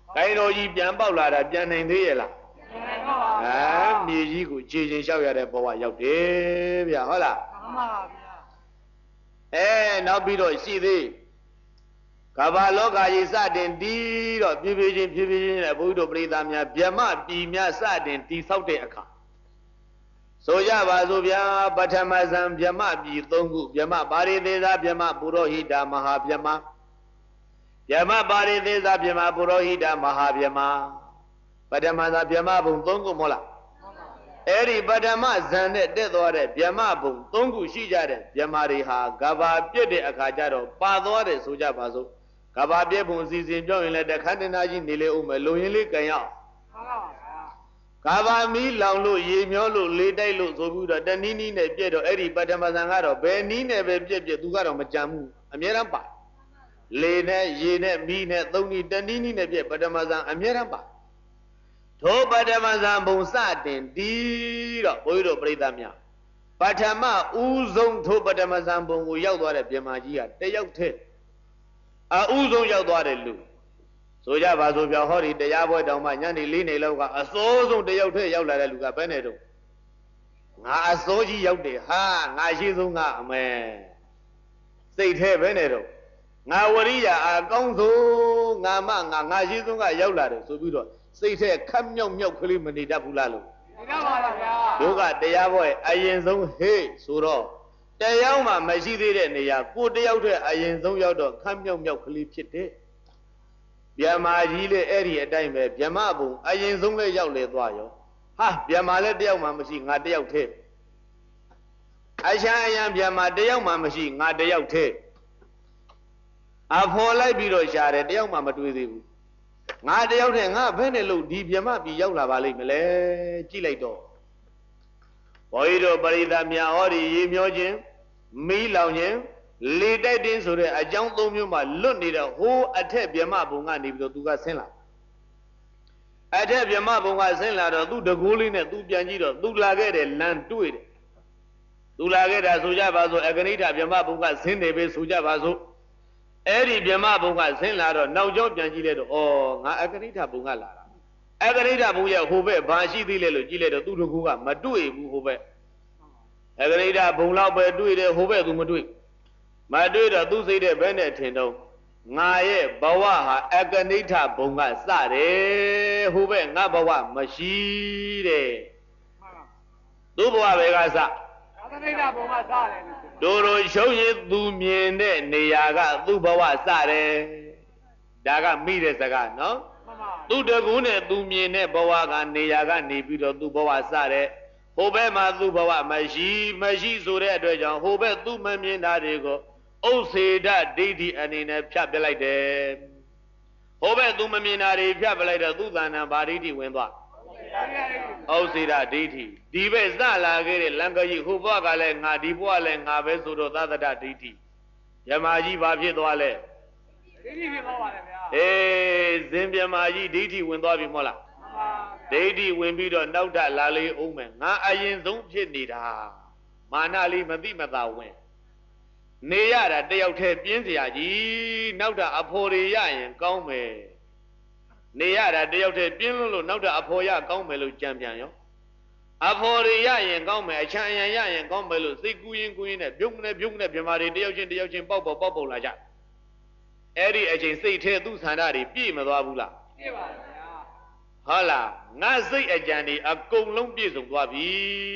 Cái đồ gìပြန်ပေါက်လာတာပြန်နိုင်သေးရဲ့လားမြေကြီးကိုခြေချင်းလျှောက်ရတဲ့ဘဝရောက်တယ်ဗျဟုတ်လားမှန်ပါဗျာနောက်ပြီးတော့ရှိသေးကမ္ဘာလောကကြီးစတင်တည်တော့ဖြည်းဖြည်းချင်းနဲ့ဘုရားတို့ပရိသတ်များဗျမပြည်များစတင်တည်ဆောက်တဲ့အခါဆိုကြပါစို့ဗျာပထမဇန်ဗျမပြည်၃ခုဗျမပါရိသေသဗျမပုရောဟိတမဟာဗျမဗျမပါရိသေသဗျမပုရောဟိတမဟာဗျမပထမဇန်ဗျမဘုံ၃ခုမဟုတ်လားအဲ့ဒီပထမဇန်နဲ့တက်သွားတဲ့ဗျမဘုံ၃ခုရှိကြတဲ့ဗျမတွေဟာကဘာပြည့်တဲ့အခါကျတော့ပါသွားတယ်ဆိုကြပါစို့ကဘာပြည့်ဘုံအစီအစဉ်ပြောရင်လည်းတခါတနာကြီးနေလေဦးမယ်လုံရင်လေးကန်ရအောင်ကဘာမီလောင်လို့ရေမျောလို့လေတိုက်လို့ဆိုပြီးတော့တနည်းနည်းနဲ့ပြည့်တော့အဲ့ဒီပထမဇန်ကတော့ဘယ်နည်းနဲ့ပဲပြည့်သူကတော့မကြံဘူးအမြဲတမ်းပါလေနဲ့ရေနဲ့မီးနဲ့သုံးနည်းတနည်းနည်းနဲ့ပြည့်ပထမဇန်အမြဲတမ်းပါထိုပထမဇန်ဘုံစတင်ဒီတော့ဘုန်းကြီးတို့ပြိဿများပထမဦးဆုံးထိုပထမဇန်ဘုံကိုရောက်သွားတဲ့ပြမကြီးကတယောက်တည်းအဦးဆုံးရောက်သွားတဲ့လူဆိုကြပါစို့ဗျာဟောဒီတရားပွဲတောင်မှညနေ၄နေလောက်ကအစိုးဆုံးတယောက်တည်းရောက်လာတဲ့လူကဘယ်နဲ့တော့ငါအစိုးကြီးရောက်တယ်ဟာငါရှိဆုံးကအမဲစိတ်แท้ဘယ်နဲ့တော့ငါဝရိယအကောင်းဆုံးငါရှိဆုံးကရောက်လာတယ်ဆိုပြီးတော့စိတ်แท้ခတ်မြောက်ကလေးမနေတတ်ဘူးလားလို့နေတတ်ပါလားဗျာတို့ကတရားပွဲအရင်ဆုံးဟေးဆိုတော့တရားမှမရှိသေးတဲ့နေရာကိုတယောက်တည်းအရင်ဆုံးရောက်တော့ခတ်မြောက်ကလေးဖြစ်တယ်ဗျမကြီးလေအဲ့ဒီအတိုင်းပဲဗျမဘုံအရင်ဆုံးလည်းရောက်လေသွားရောဟာဗျမလည်းတယောက်မှမရှိငါတယောက်တည်းအရှမ်းအယံဗျမတယောက်မှမရှိငါတယောက်တည်းအဖော်လိုက်ပြီးတော့ရှာတယ်တယောက်မှမတွေ့သေးဘူးငါတယောက်တည်းငါဘယ်နဲ့လို့ဒီဗျမပြည်ရောက်လာပါလိမ့်မလဲကြည့်လိုက်တော့ဘောကြီးတို့ပရိသတ်များဟောဒီရေမျောခြင်းမီးလောင်ခြင်းလေတိုက်တင်းဆိုတဲ့အကြောင်း၃မျိုးမှာလွတ်နေတဲ့ဟိုးအထက်ဗျမဘုံကနေပြီးတော့သူကဆင်းလာအထက်ဗျမဘုံကဆင်းလာတော့သူ့တကိုးလေးနဲ့သူပြန်ကြည့်တော့သူလာခဲ့တဲ့လမ်းတွေ့တယ်သူလာခဲ့တာဆိုကြပါစို့အကနိဋ္ဌဗျမဘုံကဆင်းနေပဲဆိုကြပါစို့အဲ့ဒီဗျမဘုံကဆင်းလာတော့နောက်ကျောပြန်ကြည့်လိုက်တော့ဩငါအကနိဋ္ဌဘုံကလာတာအကနိဋ္ဌဘုံရဲ့ဟိုဘက်ဘာရှိသေးလဲလို့ကြည့်လိုက်တော့သူ့တကိုးကမတွေ့ဘူးဟိုဘက်အကနိဋ္ဌဘုံလောက်ပဲတွေ့တယ်ဟိုဘက်သူမတွေ့မတွေ့တော့သူစိတ်တဲ့ဘယ်နဲ့ထင်တော့ငါရဲ့ဘဝဟာအကနိဋ္ဌဘုံကစတယ်ဟိုဘက်ငါဘဝမရှိတဲ့သူ့ဘဝပဲကစအကနိဋ္ဌဘုံကစတယ်တို့ရှုံးရည်သူမြင်တဲ့နေရာကသူ့ဘဝစတယ်ဒါကမိတဲ့စကားနော်သူ့တကူနဲ့သူမြင်တဲ့ဘဝကနေရာကနေပြီးတော့သူ့ဘဝစတယ်ဟိုဘက်မှာသူ့ဘဝမရှိဆိုတဲ့အတွက်ကြောင့်ဟိုဘက်သူ့မမြင်တာတွေကိုဥစ္စေဒဒိဋ္ဌိအနေနဲ့ဖြတ်ပြလိုက်တယ်ဟိုဘက်သူမမြင်တာတွေဖြတ်ပြလိုက်တော့သူ့တဏ္ဍာဘာဒိဋ္ဌိဝင်သွားဥစ္စေဒဒိဋ္ဌိဒီဘက်စလာခဲ့တဲ့လံကကြီးဟိုဘဝကလည်းငါဒီဘဝလည်းငါပဲဆိုတော့သတ္တဒဒိဋ္ဌိယမကြီးဘာဖြစ်သွားလဲဒိဋ္ဌိဖြစ်သွားပါလေဗျာဇင်ပြမကြီးဒိဋ္ဌိဝင်သွားပြီမဟုတ်လားဒိဋ္ဌိဝင်ပြီးတော့နောက်ထလာလေးအောင်မယ်ငါအရင်ဆုံးဖြစ်နေတာမာနလေးမသိမသာဝင်နေရတာတယောက်တည်းပြင်းစရာကြီးနောက်တာအဖော်တွေရရင်ကောင်းမယ်နေရတာတယောက်တည်းပြင်းလို့နောက်တာအဖော်ရကောင်းမယ်လို့ကြံပြန်ရောအဖော်တွေရရင်ကောင်းမယ်အချမ်းအယံရရင်ကောင်းမယ်လို့စိတ်ကူးရင်နဲ့ပြုံးနဲ့ပြမာတွေတယောက်ချင်းပေါက်လာကြအဲ့ဒီအချိန်စိတ်ထဲသူ့ဆန္ဒတွေပြည့်မသွားဘူးလားပြည့်ပါဗျာဟုတ်လားငါစိတ်အကြံတွေအကုန်လုံးပြည့်စုံသွားပြီ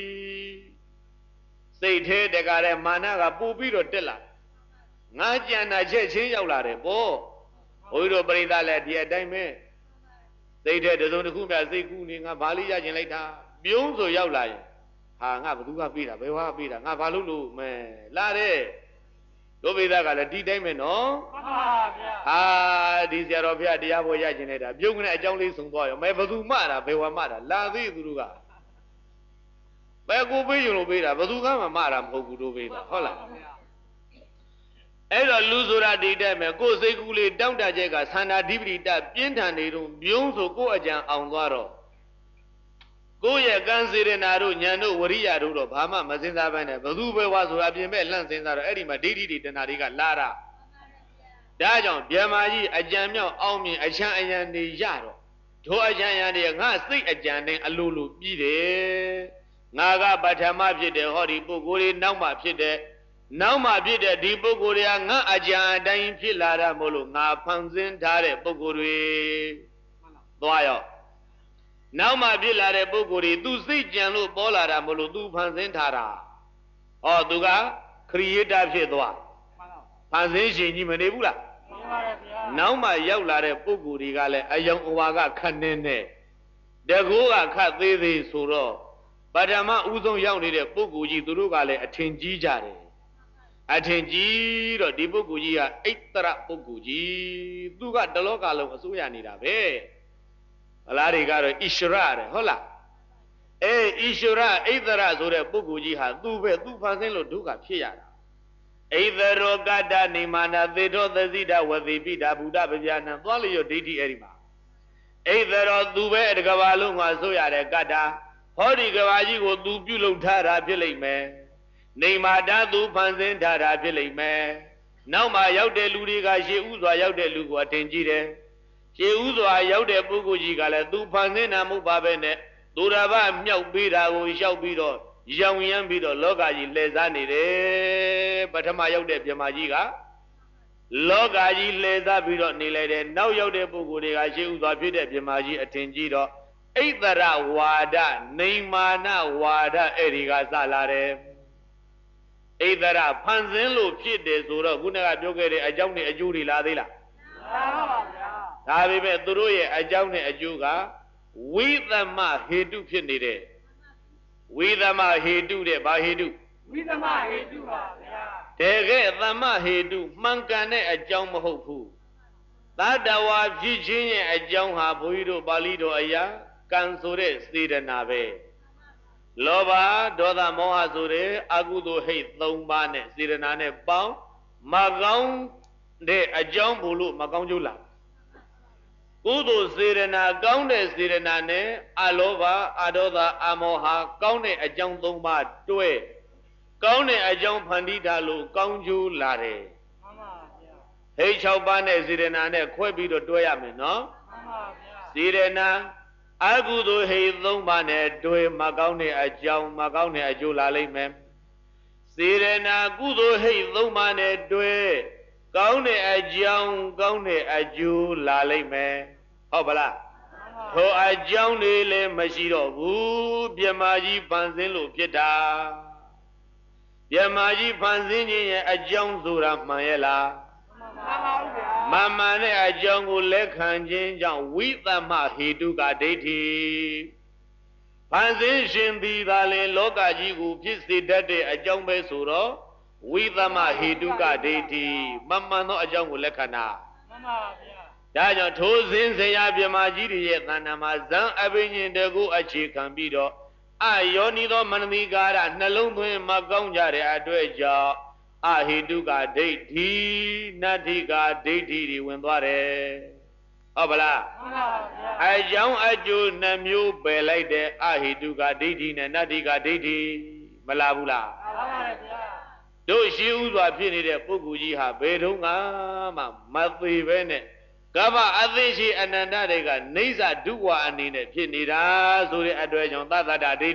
စိတ်ထဲတကားတဲ့မာနကပူပြီးတော့တက်လာငါကြံတာချက်ချင်းရောက်လာတယ်ပေါ့ဘုန်းကြီးတို့ပရိသတ်လည်းဒီအတိုင်းပဲစိတ်ထဲတစုံတစ်ခုမှစိတ်ကူးနေငါဘာလေးရကျင်လိုက်တာပြုံးဆိုရောက်လာရင်ဟာငါဘသူကပြေးတာဘယ်ဝါပြေးတာငါဘာလို့လို့မဲလာတဲ့တို့ပိသကလည်းဒီတိုင်းပဲနော်မှန်ပါဗျာဟာဒီဆရာတော်ဘုရားတရားပွဲရကျင်လိုက်တာပြုံးကနေအကြောင်းလေးဆုံးသွားရောမဲဘသူမှတာဘယ်ဝါမှတာလာသေးသူတို့ကဘယ်ကိုပေးရင်လို့ပေးတာဘသူကမှမတာမဟုတ်ဘူးတို့ပေးတာဟုတ်လားအဲ့တော့လူဆိုတာဒီတဲ့မဲ့ကိုယ်စိတ်ကူးလေးတောင့်တချက်ကသန္တာဓိပတိတပြင်းထန်နေတော့မြုံးဆိုကိုယ်အကြံအောင်သွားတော့ကိုယ့်ရဲ့ကံစေရနာတို့ဉာဏ်တို့ဝရိယတို့တော့ဘာမှမစင်စားဘဲနဲ့ဘသူပဲဝါဆိုတာအပြင်မဲ့လှန့်စင်စားတော့အဲ့ဒီမှာဒိဋ္ဌိတွေတဏှာတွေကလာတာဒါကြောင့်ဗျမကြီးအကြံမြောက်အောင်မြင်အချမ်းအယံနေရတော့ထိုအချမ်းအယံတွေငါစိတ်အကြံနဲ့အလိုလိုပြီးတယ်ငါကပထမဖြစ်တယ်ဟောဒီပုဂ္ဂိုလ်တွေနောက်မှဖြစ်တယ်နောက်မှဖြစ်တဲ့ဒီပုဂ္ဂိုလ်တွေကငါအကြံအတိုင်းဖြစ်လာတာမို့လို့ငါဖန်ဆင်းထားတဲ့ပုဂ္ဂိုလ်တွေသွားရောနောက်မှဖြစ်လာတဲ့ပုဂ္ဂိုလ်တွေသူစိတ်ကြံလို့ပေါ်လာတာမို့လို့သူဖန်ဆင်းထားတာဟောသူကခရီးတာဖြစ်သွားဖန်ဆင်းရှင်ကြီးမနေဘူးလားနောက်မှရောက်လာတဲ့ပုဂ္ဂိုလ်တွေကလည်းအယုံအဝါကခက်နေနဲ့တကူကခက်သေးသေးဆိုတော့ပထမဦးဆုံးရောက်နေတဲ့ပုဂ္ဂိုလ်ကြီးသူတို့ကလည်းအထင်ကြီးကြတယ်အထင်ကြီးတော့ဒီပုဂ္ဂိုလ်ကြီးကအိတ္တရပုဂ္ဂိုလ်ကြီးသူကတလောကလုံးအစိုးရနေတာပဲအလားတွေကတော့ဣရှရတဲ့ဟုတ်လားဣရှရအိတ္တရဆိုတဲ့ပုဂ္ဂိုလ်ကြီးဟာသူပဲသူဖန်ဆင်းလို့ဒုက္ခဖြစ်ရတာဣသရောကတ္တနိမာနသေထောသဇိတဝတိပိတာဘုဒ္ဓဗဗျာဏံသွားလျောဒိဋ္ဌိအဲ့ဒီမှာဣသရောသူပဲတကဘာလုံးမှာဆိုရတဲ့ကတ္တာဟောဒီကဘာကြီးကိုသူပြုလုပ်ထားတာဖြစ်လိမ့်မယ်နိမာတသူဖန်ဆင်းထားတာဖြစ်လိမ့်မယ်နောက်မှရောက်တဲ့လူတွေကရှေးဥစွာရောက်တဲ့လူကိုအထင်ကြီးတယ်ရှေးဥစွာရောက်တဲ့ပုဂ္ဂိုလ်ကြီးကလည်းသူဖန်ဆင်းတာမဟုတ်ပါပဲနဲ့သူတော်ဘာမြောက်ပေးတာကိုလျှောက်ပြီးတော့ရောင်ရမ်းပြီးတော့လောကကြီးလှည့်စားနေတယ်ပထမရောက်တဲ့မြမကြီးကလောကကြီးလှည့်စားပြီးတော့နေလိုက်တယ်နောက်ရောက်တဲ့ပုဂ္ဂိုလ်တွေကရှေးဥစွာဖြစ်တဲ့မြမကြီးအထင်ကြီးတော့ဣတ္တရဝါဒနိမာနဝါဒအဲ့ဒီကစလာတယ်ဣတ္တရဖန်ဆင်းလို့ဖြစ်တယ်ဆိုတော့ခုနကပြောခဲ့တဲ့အကြောင်းနဲ့အကျိုးတွေလာသေးလားမှန်ပါဗျာဒါပေမဲ့သူတို့ရဲ့အကြောင်းနဲ့အကျိုးကဝိသမဟေတုဖြစ်နေတဲ့ဝိသမဟေတုတဲ့ဘာဟေတုဝိသမဟေတုပါဗျာတကယ်သမဟေတုမှန်ကန်တဲ့အကြောင်းမဟုတ်ဘူးသတ္တဝါဖြစ်ခြင်းရဲ့အကြောင်းဟာဘုန်းကြီးတို့ပါဠိတော်အရာကံဆိုတဲ့စေတနာပဲလောဘဒေါသမောဟဆိုတဲ့အကုသိုလ်ဟိတ်၃ပါးနဲ့စေတနာနဲ့ပေါင်းမကောင်းတဲ့အကြောင်းဘုလို့မကောင်းကျိုးလားကုသိုလ်စေတနာကောင်းတဲ့စေတနာနဲ့အလောဘအဒေါသအမောဟကောင်းတဲ့အကြောင်း၃ပါးတွဲကောင်းတဲ့အကြောင်းဖန်တီးထားလို့ကောင်းကျိုးလာတယ်မှန်ပါဗျာဟိတ်၆ပါးနဲ့စေတနာနဲ့ခွဲပြီးတော့တွဲရမယ်နော်မှန်ပါဗျာစေတနာအကုသိုလ်ဟိတ်၃ပါးနဲ့တွဲမကောင်းတဲ့အကြောင်းမကောင်းတဲ့အကျိုးလာလိမ့်မယ်စေတနာကုသိုလ်ဟိတ်၃ပါးနဲ့တွဲကောင်းတဲ့အကြောင်းကောင်းတဲ့အကျိုးလာလိမ့်မယ်ဟုတ်ပါလားထိုအကြောင်းတွေလည်းမရှိတော့ဘူးမြမကြီးဖန်ဆင်းလို့ဖြစ်တာမြမကြီးဖန်ဆင်းခြင်းရဲ့အကြောင်းဆိုတာမှန်ရဲ့လားမှန်ပါဘူးဗျာမှန်တဲ့အကြောင်းကိုလက်ခံခြင်းကြောင့်ဝိသမဟေတုကဒိဋ္ဌိဖန်ဆင်းရှင်သည်သာလေလောကကြီးကိုဖြစ်စေတတ်တဲ့အကြောင်းပဲဆိုတော့ဝိသမဟေတုကဒိဋ္ဌိမှန်သောအကြောင်းကိုလက်ခံတာမှန်ပါဗျာဒါကြောင့်ထိုစဉ်ဆရာမြမကြီးတွေရဲ့သဏ္ဍာန်မှာဇံအဘိညာဉ်တကူအခြေခံပြီးတော့အယောနိသောမနတိကာရနှလုံးသွင်းမကောင်းကြတဲ့အတွက်ကြောင့်အဟိတုကဒိဋ္ဌိနတ္ထိကဒိဋ္ဌိတွေဝင်သွားတယ်ဟုတ်ပါလားမှန်ပါဗျာအကြောင်းအကျိုးနှမျိုးပယ်လိုက်တဲ့အဟိတုကဒိဋ္ဌိနဲ့နတ္ထိကဒိဋ္ဌိမလာဘူးလားမှန်ပါဗျာတို့ရှိဥစွာဖြစ်နေတဲ့ပုဂ္ဂိုလ်ကြီးဟာဘယ်တော့မှမသေးပဲနဲ့ကဗ္ဗအသိရှိအနန္တတွေကနေဇဒုဝါအနေနဲ့ဖြစ်နေတာဆိုတဲ့အတွက်ကြောင့်သတ္တဒိဋ္ဌိ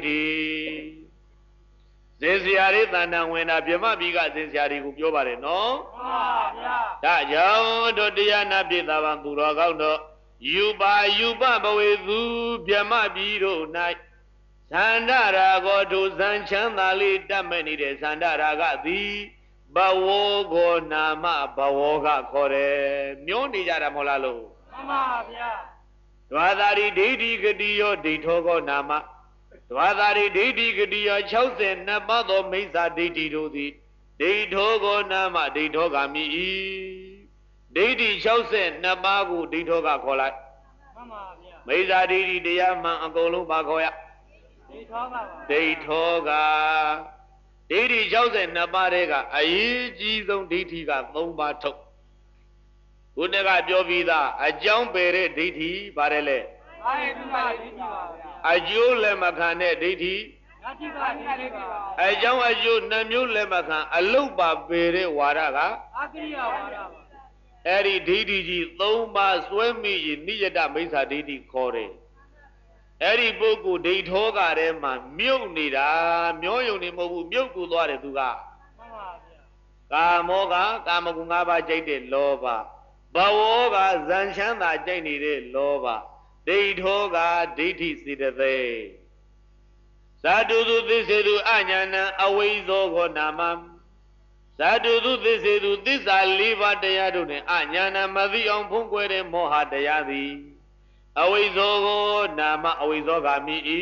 ဇေဆရာတွေတဏ္ဍဝင်တာပြမပြီးကဇေဆရာတွေကိုပြောပါတယ်နော်မှန်ပါဗျာဒါကြောင့်တို့တရားနာပိသဗံသူတော်ကောင်းတို့ယူပဘဝေသူပြမပြီးတို့၌သန္တရာကိုတို့ဇံချမ်းသာလေးတတ်မဲ့နေတဲ့သန္တရာကသည်ဘဝကိုနာမဘဝကခေါ်တယ်မျောနေကြတာမဟုတ်လားလို့မှန်ပါဗျာဒွါသာရိဒိဋ္ဌိဂတိယောဒိဋ္ဌောကောနာမဒွါသာရိဒိဋ္ဌိဂတိယော62ပါးသောမိစ္ဆာဒိဋ္ဌိတို့သည်ဒိဋ္ဌောကောနာမဒိဋ္ဌောဂမိ၏ဒိဋ္ဌိ62ပါးကိုဒိဋ္ဌောကခေါ်လိုက်မှန်ပါဗျာမိစ္ဆာဒိဋ္ဌိတရားမှန်အကုန်လုံးပါခေါ်ရဒိဋ္ဌောကပါဒိဋ္ဌောကဒိဋ္ဌိ62ပါးတဲ့ကအရေးကြီးဆုံးဒိဋ္ဌိက3ပါးထုတ်ခုနကပြောပြီးသားအကြောင်းပယ်တဲ့ဒိဋ္ဌိပါတယ်လေအာယတုကဒိဋ္ဌိပါဗျာအကျိုးလည်းမခံတဲ့ဒိဋ္ဌိနတ္တိကဒိဋ္ဌိပါအကြောင်းအကျိုး2မျိုးလည်းမခံအလုတ်ပါပယ်တဲ့ဝါဒကအကိရိယာဝါဒပါအဲ့ဒီဒိဋ္ဌိကြီး၃ပါးစွဲမိရင်နိယတမိစ္ဆာဒိဋ္ဌိခေါ်တယ်အဲ့ဒီပုဂ္ဂိုလ်ဒိဋ္ဌောကထဲမှာမြုပ်နေတာမျောယုံနေမဟုတ်ဘူးမြုပ်ကိုသွားတယ်သူကကာမောကကာမဂုဏ်၅ပါးကြိုက်တဲ့လောဘဘဝောကဇန်ချမ်းသာကြိုက်နေတဲ့လောဘဒိဋ္ဌောကဒိဋ္ဌိစေတသိက်ဇာတုသူသစ္စေသူအညာဏံအဝိဇ္ဇောခောနာမဇာတုသူသစ္စေသူသစ္စာ၄ပါးတရားတို့နှင့်အညာဏံမသိအောင်ဖုံးကွယ်တဲ့မောဟတရားသည်အဝိဇ္ဇောခောနာမအဝိဇ္ဇောဂမိ၏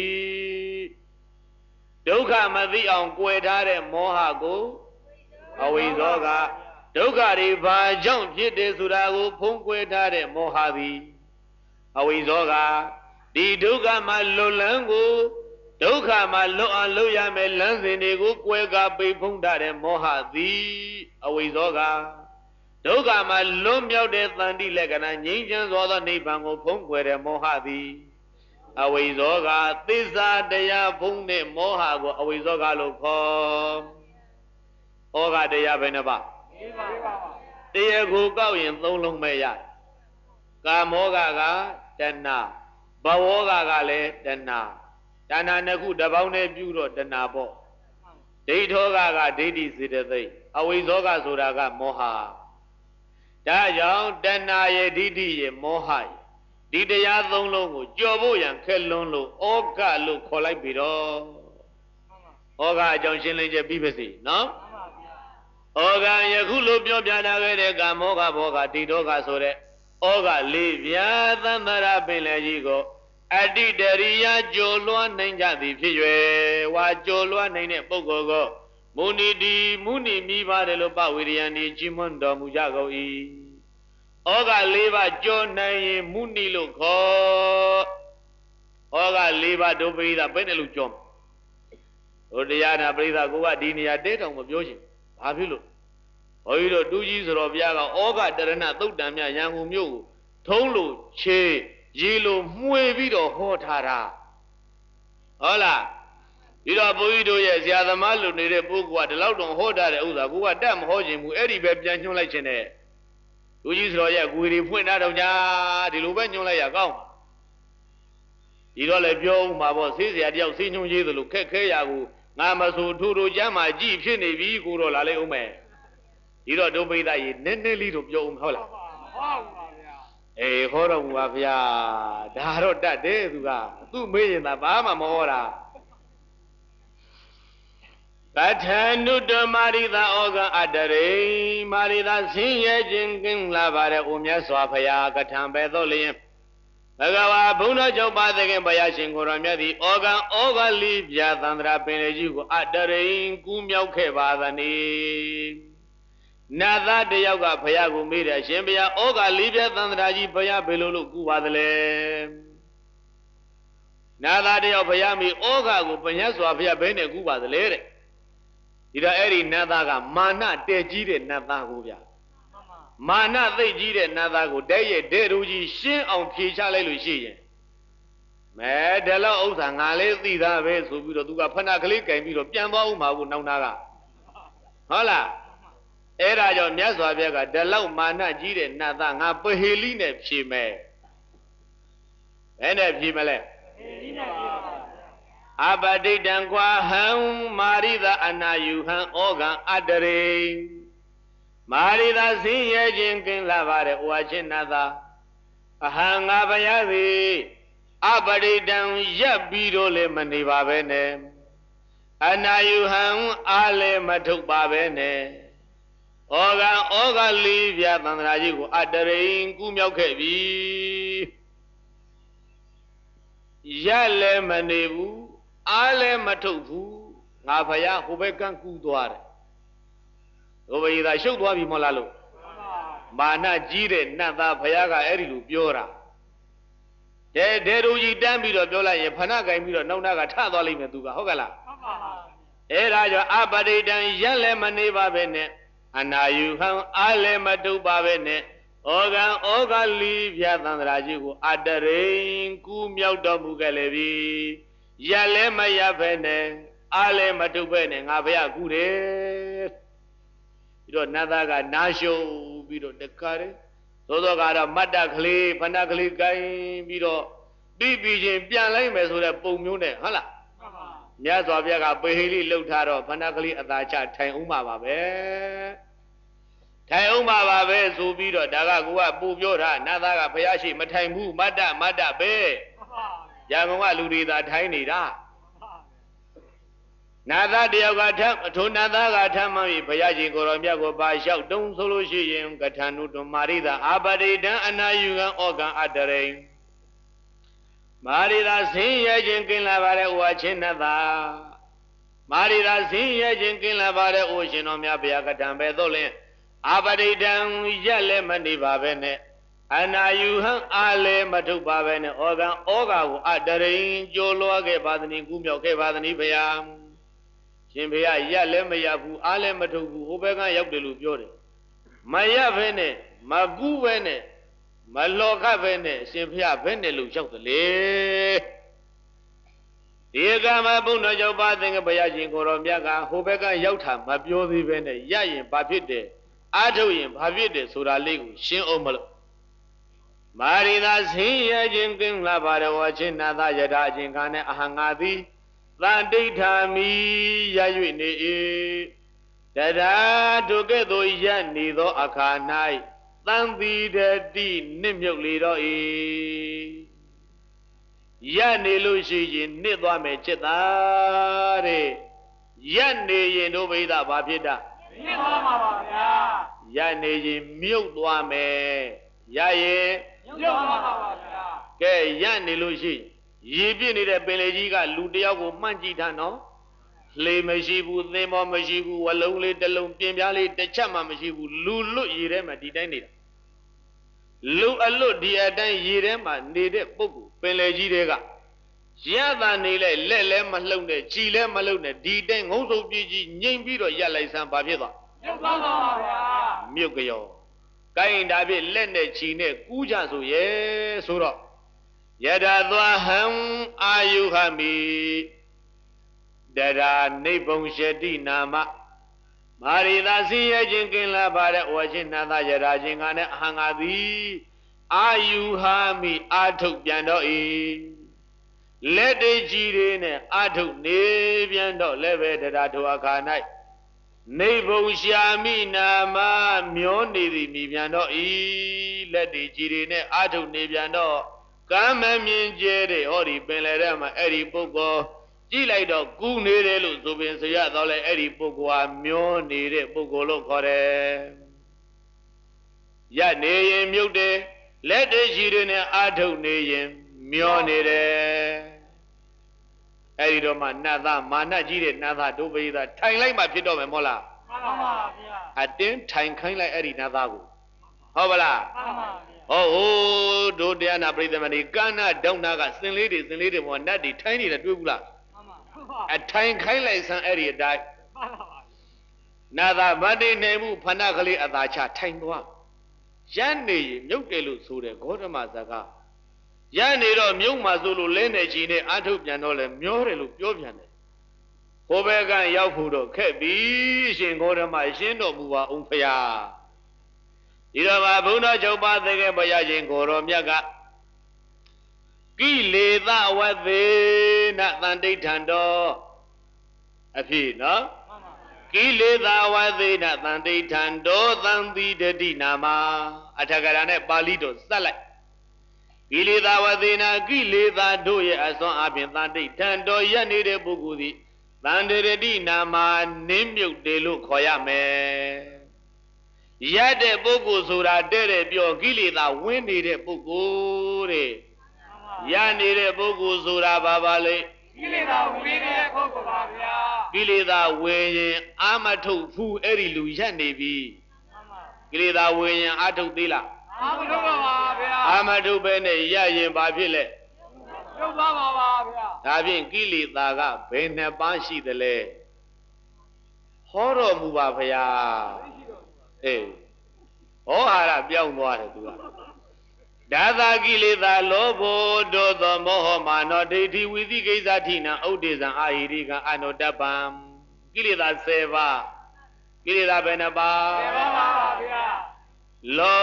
ဒုက္ခမသိအောင်ကွယ်ထားတဲ့မောဟကိုအဝိဇ္ဇောကဒုက္ခတွေဘာကြောင့်ဖြစ်တယ်ဆိုတာကိုဖုံးကွယ်ထားတဲ့မောဟသည်အဝိဇ္ဇောကဒီဒုက္ခမှာလွတ်လန်းကိုဒုက္ခမှာလွတ်အောင်လုပ်ရမယ်လမ်းစဉ်တွေကိုကွယ်ကာပိတ်ဖုံးထားတဲ့မောဟသည်အဝိဇ္ဇောကဒုက္ခမှာလွတ်မြောက်တဲ့သန္တိလက္ခဏာငြိမ်းချမ်းသောနိဗ္ဗာန်ကိုဖုံးကွယ်တဲ့မောဟသည်အဝိဇ္ဇောကသစ္စာတရားဖုံးတဲ့မောဟကိုအဝိဇ္ဇောကလို့ခေါ်ဩဃတရားဘယ်နှပါတရားကိုကောက်ရင်၃လုံးပဲရတယ်ကာမောဃကတဏှာဘဝောဃကလည်းတဏှာတဏှာနှစ်ခုတစ်ပေါင်းနဲ့ပြုတော့တဏှာပေါ့ဒိဋ္ဌောဃကဒိဋ္ဌိစေတသိက်အဝိဇ္ဇောကဆိုတာကမောဟဒါကြောင့်တဏှာရဲ့ဒိဋ္ဌိရဲ့မောဟရဲ့ဒီတရား၃လုံးကိုကြော်ဖို့ရန်ခက်လွန်းလို့ဩဃလို့ခေါ်လိုက်ပြီတော့ဩဃအကြောင်းရှင်းလင်းချက်ပြီးပါစေနော်ဩဃယခုလိုပြောပြထားခဲ့တဲ့ကာမောဃဘောဃဒိဋ္ဌောဃဆိုတဲ့ဩဃလေးဗျာသံသရာပင်လေကြီးကိုအတ္တိတရိယာကျော်လွှားနိုင်ကြသည်ဖြစ်၍ဝါကျော်လွှားနိုင်တဲ့ပုဂ္ဂိုလ်ကိုမုနိတိမုနိမိပါတယ်လို့ပဝိရိယံဒီကြီးမွန်းတော်မူကြကုန်၏ဩဃ၄ပါးကျော်နိုင်ရင်မုနိလို့ခေါ်ဩဃ၄ပါးဒုပရိသဘယ်နဲ့လို့ကျော်ဟိုတရားနာပရိသကိုကဒီနေရာတဲတောင်မပြောချင်ဘာဖြစ်လို့ဘုန်းကြီးတို့တူကြီးဆိုတော်ဘုရားကဩဃတရဏသုတ်တံမြရန်ကုန်မြို့ကိုထုံးလို့ခြေရေလိုမှွေပြီးတော့ဟောထားတာဟုတ်လားပြီးတော့ဘုန်းကြီးတို့ရဲ့ဆရာသမားလူနေတဲ့ပုဂ္ဂိုလ်ကဒီလောက်တော့ဟောထားတဲ့ဥစ္စာကိုကတတ်မဟောခြင်းဘူးအဲ့ဒီပဲပြန်ညွှန်းလိုက်ခြင်းနဲ့လူကြီးဆိုတော်ရဲ့ကိုယ်တွေဖွင့်ထားတော့ညာဒီလိုပဲညွှန်းလိုက်ရကောင်းဒီတော့လည်းပြောဦးမှာပေါ့ဆေးဆရာတယောက်ဆေးညွှန်းရေးသလိုခက်ခဲရာကိုငါမဆိုထူထူကျမ်းမှာကြည်ဖြစ်နေပြီကိုတော့လာလိုက်ဦးမယ်ဒီတော့ဒုပိသရေနည်းနည်းလေးတော့ပြောဦးဟုတ်လားဟုတ်ပါဗျာအေးဟောတော်မူပါဗျာဒါတော့တတ်တယ်သူကသူ့မေးရင်သာဘာမှမဟောတာကထာနုတမာရိသာဩဃအတရိမာရိသာဆင်းရဲခြင်းကင်းလာပါတဲ့အိုမြတ်စွာဘုရားကထာပဲသောလျင်ဘဂဝါဘုန်းတော်ချုပ်ပါသခင်ဘုရားရှင်ကိုရောမြတ်သည်ဩဃလိပြသန္တရာပင်လေကြီးကိုအတရိကူးမြောက်ခဲ့ပါသနည်းနတ်သားတယောက်ကဘုရားကိုမေးတယ်ရှင်ဘုရားဩဃလိပြသန္တရာကြီးဘုရားဘယ်လိုလုပ်ကူပါသလဲနတ်သားတယောက်ဘုရားမေးဩဃကိုဘုရားစွာဘုရားဘယ်နဲ့ကူပါသလဲတဲ့ဒီတော့အဲ့ဒီနတ်သားကမာနတဲကြီးတဲ့နတ်သားကိုဗျာမာနသိပ်ကြီးတဲ့နတ်သားကိုတဲ့ရဲ့တဲ့ရူကြီးရှင်းအောင်ဖြေချလိုက်လို့ရှိရင်မဲဒါလောက်ဥစ္စာငါလေးသိသားပဲဆိုပြီးတော့သူကဖဏကလေးကင်ပြီးတော့ပြန်သွားဦးမှာဘူးနောက်နာကဟုတ်လားအဲ့ဒါကြောင့်မြတ်စွာဘုရားကဒါလောက်မာနကြီးတဲ့နတ်သားငါပဟေလိနဲ့ဖြေမယ်ဘယ်နဲ့ဖြေမလဲအပတိတံကွာဟံမာရိသအနာယုဟံဩဃံအတရေမာရိသာဆင်းရဲခြင်းကင်းလာပါတဲ့ဝါချင်းနာသာအဟံငါဘုရားသည်အပရိတံရပ်ပြီးတော့လည်းမနေပါပဲနဲ့အနာယုဟံအားလည်းမထုတ်ပါပဲနဲ့ဩဃလေးပြသန္တရာကြီးကိုအတရိန်ကူးမြောက်ခဲ့ပြီရပ်လည်းမနေဘူးအားလည်းမထုတ်ဘူးငါဘုရားဟိုဘက်ကန်းကူးသွားတယ်ဘုရားသာရှုပ်သွားပြီမဟုတ်လားလို့မာနကြီးတဲ့နတ်သားဘုရားကအဲ့ဒီလိုပြောတာဒေရူကြီးတန်းပြီးတော့ပြောလိုက်ရင်ဖဏကင်ပြီးတော့နောက်နာကထသွားလိမ့်မယ်သူကဟုတ်ကလားဟုတ်ပါပါအဲ့ဒါကြောင့်အပရိဒံရက်လည်းမနေပါပဲနဲ့အနာယုဟံအားလည်းမတုပ်ပါပဲနဲ့ဩဃလိပြသန္တရာကြီးကိုအတရိန်ကူးမြောက်တော်မူခဲ့လေပြီရက်လည်းမရပဲနဲ့အားလည်းမတုပ်ပဲနဲ့ငါဘုရားကူတယ်ပြီးတော့နတ်သားကနာရှုံပြီးတော့တခါတည်းသောသောကတော့မတ္တကလေးဖဏကလေးကိုင်းပြီးတော့ပြီးချင်းပြန်လိုက်မယ်ဆိုတဲ့ပုံမျိုးနဲ့ဟုတ်လားမြတ်စွာဘုရားကပေဟိလိလှုပ်ထားတော့ဖဏကလေးအသာချထိုင်ဦးမှာပါပဲထိုင်ဦးမှာပါပဲဆိုပြီးတော့ဒါကကိုကပူပြောတာနတ်သားကဘုရားရှိမထိုင်ဘူးမတ္တပဲရန်ကုန်ကလူတွေသာထိုင်နေတာနာသားတယောက်ကထထိုနာသားကထမှပြီဘုရားရှင်ကိုရောမြတ်ကိုပါလျှောက်တုံးဆိုလို့ရှိရင်ကထာနုတမာရိတာအာပရိတံအနာယူကံဩကံအတရိမာရိတာဆင်းရဲခြင်းကင်းလာပါတဲ့ဥဝချင်းနတ်သားမာရိတာဆင်းရဲခြင်းကင်းလာပါတဲ့ဥရှင်တော်မြတ်ဘုရားကထံပဲသို့လင်အာပရိတံရက်လည်းမနေပါပဲနဲ့အနာယူဟံအားလည်းမထုတ်ပါပဲနဲ့ဩကံဩဃကိုအတရိကြိုးလွှားခဲ့ပါသည်ကူးမြောက်ခဲ့ပါသည်ဘုရားရှင်ဘုရားရက်လည်းမရဘူးအားလည်းမထုတ်ဘူးဟိုဘက်ကရောက်တယ်လို့ပြောတယ်မရဘဲနဲ့မကူးဘဲနဲ့မလောကဘဲနဲ့ရှင်ဘုရားဘဲနဲ့လို့ရောက်တယ်လေဒီကမှာဘုန်းတော်ကြောင့်ပါသင်္ကဘုရားရှင်ကိုတော်မြတ်ကဟိုဘက်ကရောက်တာမပြောသေးဘဲနဲ့ရရင်ဘာဖြစ်တယ်အားထုတ်ရင်ဘာဖြစ်တယ်ဆိုတာလေးကိုရှင်းအောင်မလို့မာရိသာဆင်းရဲခြင်းကင်းလာပါတော်ဝချင်းနာသယထာအချင်းကနဲ့အဟံငါသည်သံဒိဋ္ဌာမိရ၍နေ၏တရာဒုကဲ့သို့ရနေသောအခါ၌သံသီတတိနစ်မြုပ်လေတော့၏ရနေလို့ရှိရင်နစ်သွားမယ်จิตသားတဲ့ရနေရင်တို့ဘိဒဘာဖြစ်တာနစ်သွားမှာပါဗျာရနေရင်မြုပ်သွားမယ်ရရင်မြုပ်သွားမှာပါဗျာကဲရနေလို့ရှိရေပြည့်နေတဲ့ပင်လေကြီးကလူတယောက်ကိုမှန့်ကြည့်ထားနော်လေမရှိဘူးသင်္ဘောမရှိဘူးဝလုံးလေးတစ်လုံးပြင်ပြားလေးတစ်ချက်မှမရှိဘူးလူလွတ်ရေထဲမှာဒီတိုင်းနေတာလူအလွတ်ဒီအတိုင်းရေထဲမှာနေတဲ့ပုဂ္ဂိုလ်ပင်လေကြီးတွေကရတာနေလဲလက်လဲမလှုပ်နဲ့ခြီလဲမလှုပ်နဲ့ဒီတိုင်းငုံစုပ်ပြကြီးငိမ့်ပြီးတော့ရက်လိုက်စမ်းဘာဖြစ်သွားမြုပ်သွားပါဗျာမြုပ်ကြောကိုင်းဒါဖြစ်လက်နဲ့ခြီနဲ့ကူးကြဆိုရဲ့ဆိုတော့ယထာသွားဟံအာယုဟမိတရာနိဗ္ဗုံရှတိနာမမာရိသာဆင်းရဲခြင်းကင်းလာပါတဲ့ဝချင်းနာသယရာခြင်းကနဲ့အဟံငါသည်အာယုဟမိအာထုတ်ပြန်တော့၏လက်တကြီးတွေနဲ့အာထုတ်နေပြန်တော့လည်းပဲတရာထိုအခါ၌နိဗ္ဗုံရှာမိနာမမျောနေသည်မြည်ပြန်တော့၏လက်တကြီးတွေနဲ့အာထုတ်နေပြန်တော့ကံမမြင်ကျဲတဲ့ဟောဒီပင်လေထဲမှာအဲ့ဒီပုဂ္ဂိုလ်ကြည့်လိုက်တော့ကူးနေတယ်လို့ဆိုပင်စရတော့လေအဲ့ဒီပုဂ္ဂိုလ်ဟာမျောနေတဲ့ပုဂ္ဂိုလ်လို့ခေါ်တယ်ရနေရင်မြုပ်တယ်လက်တရှိတွေနဲ့အာထုတ်နေရင်မျောနေတယ်အဲ့ဒီတော့မှနတ်သားမာနကြီးတဲ့နတ်သားဒုပိသထိုင်လိုက်မှဖြစ်တော့မယ်မဟုတ်လားမှန်ပါဗျာအတင်းထိုင်ခိုင်းလိုက်အဲ့ဒီနတ်သားကိုဟုတ်ပါလားမှန်ပါဗျာဟိုတို့တရားနာပရိသမဏီကန္နာဒေါနာကစင်လေးတွေဘောနတ်တွေထိုင်းနေတယ်တွေ့ဘူးလားမှန်ပါအထိုင်ခိုင်းလိုက်စမ်းအဲ့ဒီအတိုင်းမှန်ပါနာသာဗတ္တိနေမှုဖဏကလေးအသာချထိုင်သွားရနေရင်မြုပ်တယ်လို့ဆိုတယ်ဂေါတမဇကရနေတော့မြုပ်မှဆိုလို့လဲနေချီနဲ့အထုတ်ပြန်တော့လဲမျောတယ်လို့ပြောပြန်တယ်ဟိုဘက်ကရောက်ဖို့တော့ခက်ပြီရှင်ဂေါတမရှင်းတော်မူပါအောင်ဖရာဒီတော့ဘုန်းတော်ချုပ်ပါသေးခဲ့ဘုရားရှင်ကိုရောမြတ်ကကိလေသာဝသေနသန္တိဋ္ဌံတော်အဖြစ်နော်ကိလေသာဝသေနသန္တိဋ္ဌံတော်သံတိတတိနာမအထကရာနဲ့ပါဠိတော်စက်လိုက်ကိလေသာဝသေနကိလေသာတို့ရဲ့အစွမ်းအပြင်သန္တိဋ္ဌံတော်ရက်နေတဲ့ပုဂ္ဂိုလ်သည်သန္တိတတိနာမနင်းမြုပ်တယ်လို့ခေါ်ရမယ်ရတဲ့ပုဂ္ဂိုလ်ဆိုတာတဲ့ပြောကိလေသာဝင်နေတဲ့ပုဂ္ဂိုလ်တဲ့ရနေတဲ့ပုဂ္ဂိုလ်ဆိုတာဘာလဲကိလေသာဝင်နေတဲ့ပုဂ္ဂိုလ်ပါဗျာကိလေသာဝင်ရင်အာမထုတ်ဘူးအဲ့ဒီလူရက်နေပြီကိလေသာဝင်ရင်အာထုတ်သေးလားအာမထုတ်ပါဗျာအာမထုတ်ပဲနဲ့ရရင်ဘာဖြစ်လဲပြုတ်သွားပါဗျာဒါဖြင့်ကိလေသာကဘယ်နှပါးရှိသလဲဟောတော်မူပါဗျာအေးဟောဟာရပြောင်းသွားတယ်သူကဒါသာကိလေသာလောဘောဒေါသမောဟမာနောဒိဋ္ဌိဝိသိကိစ္စထိနံဥဒိဇံအာဟိရိကံအနောတပံကိလေသာ10ပါးကိလေသာဘယ်နှပါး10ပါးပါဗျာလော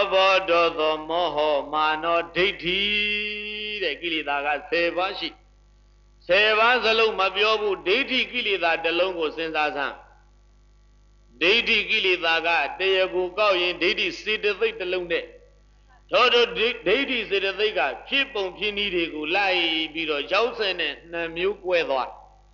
ဘောဒောသောမောဟမာနောဒိဋ္ဌိတဲ့ကိလေသာက10ပါးရှိ10ပါးစလုံးမပြောဘူးဒိဋ္ဌိကိလေသာတစ်လုံးကိုစဉ်းစားစမ်းဒိဋ္ဌိကိလေသာကတရားကိုကောက်ရင်ဒိဋ္ဌိစေတသိက်တစ်လုံးနဲ့ထို့ဒိဋ္ဌိစေတသိက်ကဖြစ်ပုံဖြစ်နည်းတွေကိုလိုက်ပြီးတော့62မျိုးကွဲသွား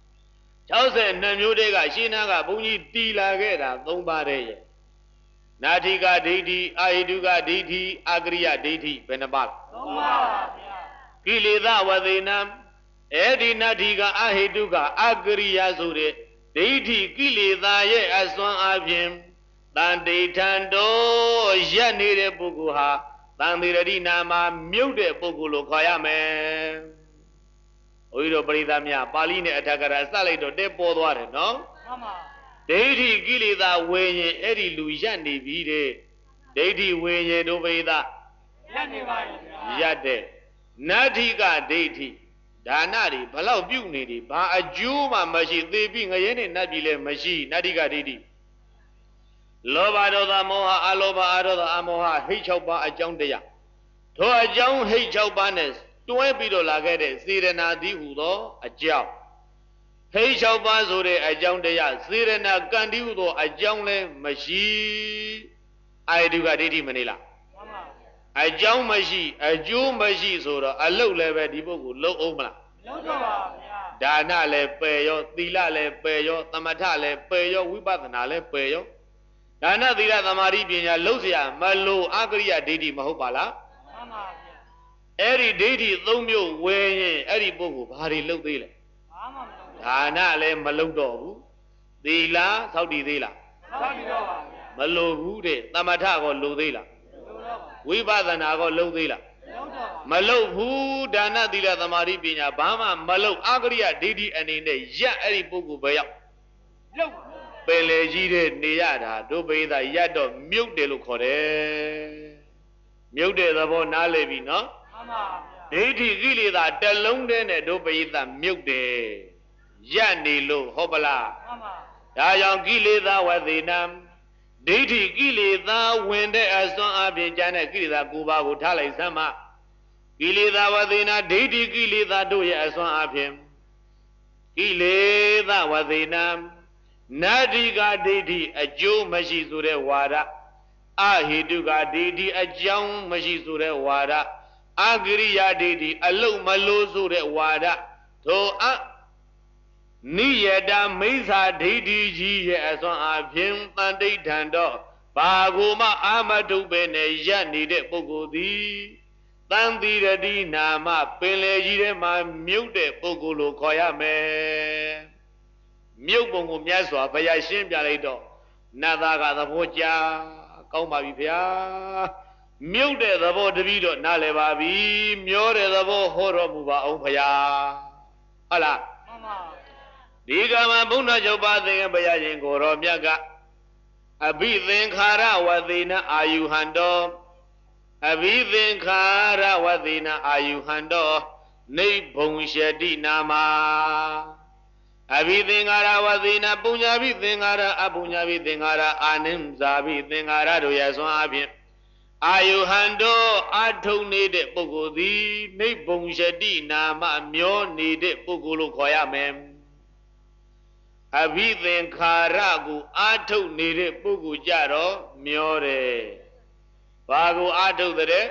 62မျိုးတည်းကရှင်းနာကဘုန်းကြီးတီလာခဲ့တာ3ပါးတည်းရဲ့နာထိကဒိဋ္ဌိအာဟိတုကဒိဋ္ဌိအာကရိယဒိဋ္ဌိဘယ်နှပါး3ပါးပါဗျာကိလေသာဝသေနံအဲ့ဒီနာထိကအာဟိတုကအာကရိယဆိုတဲ့ဒိဋ္ဌိကိလေသာရဲ့အစွမ်းအပြင်တန်တိထံတော်ရက်နေတဲ့ပုဂ္ဂိုလ်ဟာတန်တိရတိနာမှာမြုပ်တဲ့ပုဂ္ဂိုလ်လို့ခေါ်ရမယ်။ဘုန်းကြီးတို့ပရိသတ်များပါဠိနဲ့အထက်ကရာစလိုက်တော့တဲပေါ်သွားတယ်နော်။မှန်ပါ။ဒိဋ္ဌိကိလေသာဝေရင်အဲ့ဒီလူရက်နေပြီတဲ့။ဒိဋ္ဌိဝေရင်တို့ပရိသတ်ရက်နေပါရဲ့ဗျာ။ရက်တဲ့နတ္ထိကဒိဋ္ဌိဒါနတွေဘလောက်ပြုတ်နေတယ်ဘာအကျိုးမှမရှိသေးပြီးငရဲနဲ့နတ်ပြည်လည်းမရှိနတ္ထိကဒိဋ္ဌိလောဘဒေါသမောဟအလောဘအဒေါသအမောဟဟိတ်6ပါးအကြောင်းတရားထိုအကြောင်းဟိတ်6ပါးနဲ့တွဲပြီးတော့လာခဲ့တဲ့စေရနာတိဟုသောအကြောင်းဟိတ်6ပါးဆိုတဲ့အကြောင်းတရားစေရနာကံတိဟုသောအကြောင်းလည်းမရှိအာယတုကဒိဋ္ဌိမနေလားအကြောင်းမရှိအကျိုးမရှိဆိုတော့အလုတ်လည်းပဲဒီပုဂ္ဂိုလ်လုံးအောင်မလားလုံးတော့ပါဗျာဒါနလည်းပယ်ရောသီလလည်းပယ်ရောသမထလည်းပယ်ရောဝိပဿနာလည်းပယ်ရောဒါနသီလသမာဓိပညာလုံးเสียမလို့အကရိယဒိဋ္ဌိမဟုတ်ပါလားမှန်ပါဗျာအဲ့ဒီဒိဋ္ဌိ3မျိုးဝယ်ရင်အဲ့ဒီပုဂ္ဂိုလ်ဘာတွေလုပ်သေးလဲဘာမှမလုပ်ဒါနလည်းမလုပ်တော့ဘူးသီလသောက်တည်သေးလားသောက်တည်တော့ပါဗျာမလို့ဘူးတဲ့သမထကောလိုသေးလားဝိပဿနာကောလုံးသေးလားမလုံးဘူးဒါနသီလသမာဓိပညာဘာမှမလုံးအကရိယဒိဋ္ဌိအနေနဲ့ရက်အဲ့ဒီပုဂ္ဂိုလ်ပဲရောက်လုံးပင်လေကြီးတဲ့နေရတာတို့ပိသရက်တော့မြုပ်တယ်လို့ခေါ်တယ်မြုပ်တဲ့သဘောနားလည်ပြီနော်မှန်ပါဗျာဒိဋ္ဌိကိလေသာတစ်လုံးတည်းနဲ့တို့ပိသမြုပ်တယ်ရက်နေလို့ဟုတ်ပလားမှန်ပါဒါကြောင့်ကိလေသာဝသေနံဒိဋ္ဌိကိလေသာဝင်တဲ့အစွမ်းအပြင်ကျန်တဲ့ကိလေသာ9ပါးကိုထားလိုက်စမ်းမကိလေသာဝသေနာဒိဋ္ဌိကိလေသာတို့ရဲ့အစွမ်းအပြင်ကိလေသာဝသေနာနတ္တိကဒိဋ္ဌိအကျိုးမရှိဆိုတဲ့ဝါဒအဟိတုကဒိဋ္ဌိအကြောင်းမရှိဆိုတဲ့ဝါဒအဂရိယဒိဋ္ဌိအလုံးမလို့ဆိုတဲ့ဝါဒထိုနိယတမိစ္ဆာဒိဋ္ဌိကြီးရဲ့အစွမ်းအပြင်တန်တိဋ္ဌံတော့ဘာကိုမှအာမတုပဲနဲ့ရပ်နေတဲ့ပုဂ္ဂိုလ်သည်တန်တိရတိနာမပင်လေကြီးထဲမှာမြုပ်တဲ့ပုဂ္ဂိုလ်လို့ခေါ်ရမယ်မြုပ်ပုံကိုမြတ်စွာဘုရားရှင်းပြလိုက်တော့နတ်သားကသဘောကျကောင်းပါပြီဗျာမြုပ်တဲ့သဘောတပည့်တော့နားလည်ပါပြီမျောတဲ့သဘောဟောတော်မူပါအောင်ဘုရားဟုတ်လားမှန်ပါဒီကမှာဘုန်းတော်ချုပ်ပါသင်္ကဘုရားရှင်ကိုရောမြတ်ကအဘိသင်္ခါရဝသေနအာယုဟံတောအဘိသင်္ခါရဝသေနအာယုဟံတောနိဗ္ဗုံရှတိနာမအဘိသင်္ခါရဝသေနပုညဘိသင်္ခါရအပုညဘိသင်္ခါရအာနိဇာဘိသင်္ခါရတို့ရဲ့ဆွမ်းအပြင်အာယုဟံတောအထုံနေတဲ့ပုဂ္ဂိုလ်သည်နိဗ္ဗုံရှတိနာမမျောနေတဲ့ပုဂ္ဂိုလ်လို့ခေါ်ရမယ်အဘိသင်္ခါရကိုအာထုတ်နေတဲ့ပုဂ္ဂိုလ်ကြတော့မျောတယ်ဘာကိုအာထုတ်တဲ့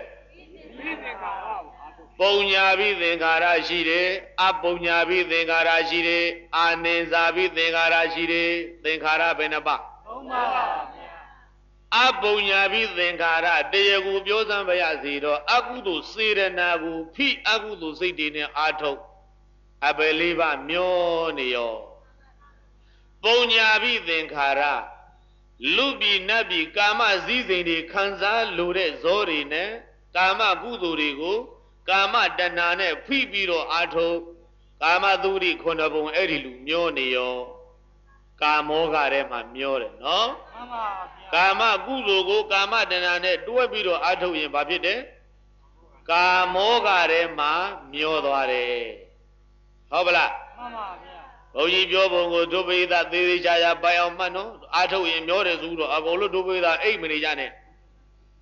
ပုံညာဘိသင်္ခါရရှိတယ်အပုံညာဘိသင်္ခါရရှိတယ်အာနိဇာဘိသင်္ခါရရှိတယ်သင်္ခါရဘယ်နှပါသုံးပါပါဗျာအပုံညာဘိသင်္ခါရတရားကိုပြောစမ်းပါရစေတော့အကုသိုလ်စေရနာကိုဖိအကုသိုလ်စိတ်တွေနဲ့အာထုတ်အပယ်လေးပါမျောနေရောပုံညာဘိသင်္ခါရလူပြည်နတ်ပြည်ကာမစည်းစိမ်တွေခံစားလိုတဲ့ဇောတွေနဲ့ကာမကုသိုလ်တွေကိုကာမတဏှာနဲ့ဖိပြီးတော့အာထုတ်ကာမသုရိခုနှစ်ပုံအဲ့ဒီလူမျောနေရောကာမောဂထဲမှာမျောတယ်နော်မှန်ပါဗျာကာမကုသိုလ်ကိုကာမတဏှာနဲ့တွဲပြီးတော့အာထုတ်ရင်ဘာဖြစ်တယ်ကာမောဂထဲမှာမျောသွားတယ်ဟုတ်ပလားမှန်ပါဗျာဘုန်းကြီးပြောပုံကိုဒုပိသသေးသေးချာချာပိုင်အောင်မှတ်နော်အာထုတ်ရင်မျောတယ်ဆိုတော့အကုန်လုံးဒုပိသအိတ်မနေကြနဲ့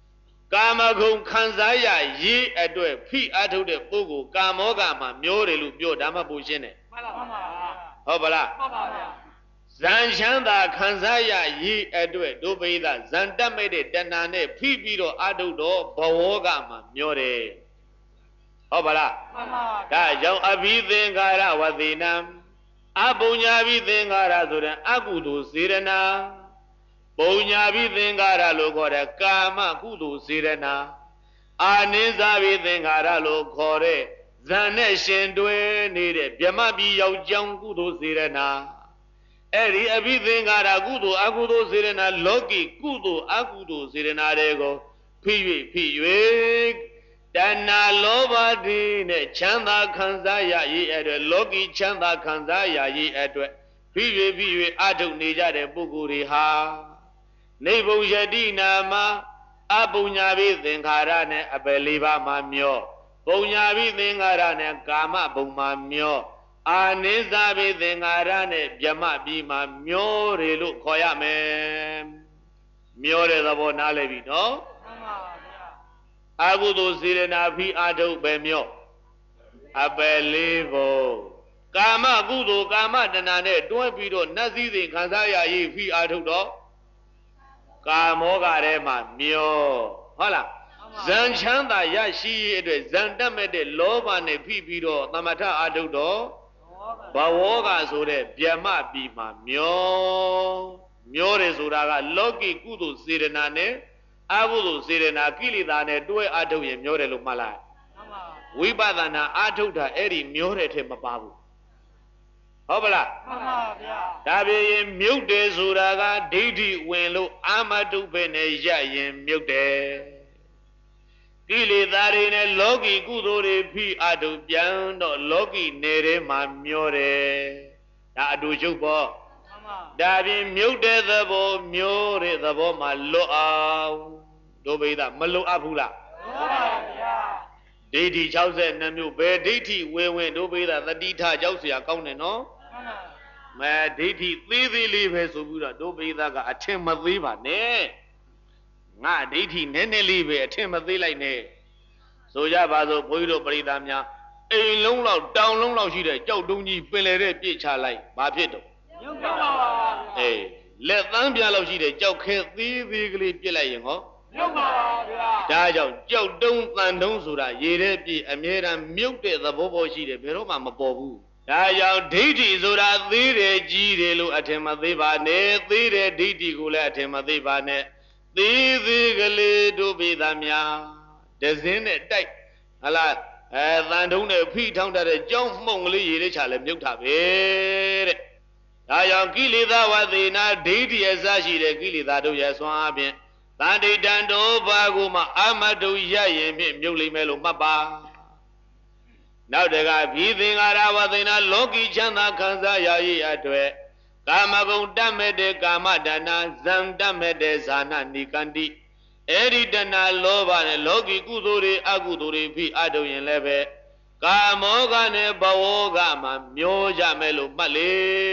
ကာမဂုဏ်ခံစားရရေးအတွက်ဖိအားထုတ်တဲ့ပုဂ္ဂိုလ်ကာမောကမှာမျောတယ်လို့ပြောဒါမှပူရှင်းတယ်မှန်ပါပါဟုတ်ပါလားမှန်ပါဗျာဇန်ချမ်းသာခံစားရရေးအတွက်ဒုပိသဇန်တက်မဲ့တဲ့တဏှာနဲ့ဖိပြီးတော့အာထုတ်တော့ဘဝကမှာမျောတယ်ဟုတ်ပါလားမှန်ပါဒါကြောင့်အဘိသင်္ခါရဝသေနံအပုညာဘိသင်္ခါရဆိုတဲ့အကုသိုလ်စေရနာပုညာဘိသင်္ခါရလို့ခေါ်တဲ့ကာမကုသိုလ်စေရနာအာနိစ္စဘိသင်္ခါရလို့ခေါ်တဲ့ဇန်နဲ့ရှင်တွဲနေတဲ့ဗြဟ္မပြည်ယောက်ျောင်းကုသိုလ်စေရနာအဲ့ဒီအဘိသင်္ခါရကုသိုလ်အကုသိုလ်စေရနာလောကီကုသိုလ်အကုသိုလ်စေရနာတွေကိုဖိ၍တဏှာလောဘတိနဲ့ချမ်းသာခံစားရရေးအတွက်လောကီချမ်းသာခံစားရရေးအတွက်ဖိ၍အထုတ်နေကြတဲ့ပုဂ္ဂိုလ်တွေဟာနိဗ္ဗုယတိနာမအပုညာဘိသင်္ခါရနဲ့အပယ်လေးပါးမှာမျောပုညာဘိသင်္ခါရနဲ့ကာမဘုံမှာမျောအာနိစ္စဘိသင်္ခါရနဲ့ဗြဟ္မပြည်မှာမျောတယ်လို့ခေါ်ရမယ်မျောတဲ့သဘောနားလည်ပြီနော်မှန်ပါဗျာအကုသိုလ်စေရနာဖိအာထုတ်ပဲမျောအပယ်လေးကိုကာမကုသိုလ်ကာမတဏှာနဲ့တွဲပြီးတော့နတ်စည်းစိမ်ခံစားရရေးဖိအာထုတ်တော့ကာမောကထဲမှာမျောဟုတ်လားဇန်ချမ်းသာရရှိရေးအတွက်ဇန်တက်မဲ့တဲ့လောဘနဲ့ဖိပြီးတော့သမထအာထုတ်တော့ဘဝကဆိုတဲ့ဗြဟ္မပြည်မှာမျောတယ်ဆိုတာကလောကီကုသိုလ်စေရနာနဲ့အကုသိုလ်စေရနာကိလေသာနဲ့တွဲအာထုတ်ရင်မျောတယ်လို့မှတ်လိုက်ဝိပဿနာအာထုတ်တာအဲ့ဒီမျောတဲ့ထဲမပါဘူးဟုတ်ပါလားမှန်ပါဗျာဒါပြင်မြုပ်တယ်ဆိုတာကဒိဋ္ဌိဝင်လို့အာမတုပဲနဲ့ရရင်မြုပ်တယ်ကိလေသာတွေနဲ့လောကီကုသိုလ်တွေဖိအတုပြန်တော့လောကီနယ်ထဲမှာမျောတယ်ဒါအတူချုပ်ပေါ့မှန်ပါဒါပြင်မြုပ်တဲ့သဘောမျောတဲ့သဘောမှာလွတ်အောင်ဒုဗိဒမလွတ်အပ်ဘူးလားမှန်ပါဗျာဒိဋ္ဌိ62မျိုးဘယ်ဒိဋ္ဌိဝင်ဒုဗိဒသတိထကြောက်เสียကောင်းတယ်နော်မဲဒိဋ္ဌိသေးသေးလေးပဲဆိုပြီးတော့ဒုပိသကအထင်မသေးပါနဲ့ငါဒိဋ္ဌိနည်းနည်းလေးပဲအထင်မသေးလိုက်နဲ့ဆိုကြပါစို့ဘုန်းကြီးတို့ပရိသတ်များအိမ်လုံးလောက်တောင်လုံးလောက်ရှိတဲ့ကြောက်တုံးကြီးပင်လေတဲ့ပြစ်ချလိုက်ဘာဖြစ်တော့မြုပ်ပါပါအေးလက်သန်းပြလောက်ရှိတဲ့ကြောက်ခဲသေးသေးကလေးပြစ်လိုက်ရင်ဟောမြုပ်ပါပါဗျာဒါကြောင့်ကြောက်တုံးတန်တုံးဆိုတာရေထဲပြည့်အမြဲတမ်းမြုပ်တဲ့သဘောပေါ်ရှိတယ်ဘယ်တော့မှမပေါ်ဘူးဒါကြောင့်ဒိဋ္ဌိဆိုတာသေးတယ်ကြီးတယ်လို့အထင်မသေးပါနဲ့သေးတယ်ဒိဋ္ဌိကိုလည်းအထင်မသေးပါနဲ့သေးသေးကလေးတို့ပိသများဒဇင်းနဲ့တိုက်ဟလားတန်ထုံးနဲ့ဖိထောင်းတဲ့ကြောင်းမှုန့်ကလေးရေထဲချလဲမြုပ်တာပဲတဲ့ဒါကြောင့်ကိလေသာဝသေနာဒိဋ္ဌိအစရှိတဲ့ကိလေသာတို့ရဲ့ဆွမ်းအပြင်တန်တိတံတို့ဘာကိုမှအမတုရရင်ဖြင့်မြုပ်လိမ့်မယ်လို့မှတ်ပါနောက်တကဘိသင်္ခါရဝသေနာလောကီချမ်းသာခံစားရရေးအတွက်ကာမဂုဏ်တတ်မဲ့တဲ့ကာမတဏှာဇံတတ်မဲ့တဲ့ဇာနာနိကန္တိအဲ့ဒီတဏှာလောဘနဲ့လောကီကုသိုလ်တွေအကုသိုလ်တွေဖိအထုတ်ရင်လည်းပဲကာမောကနဲ့ဘဝကမှာမျောကြမယ်လို့မှတ်လေ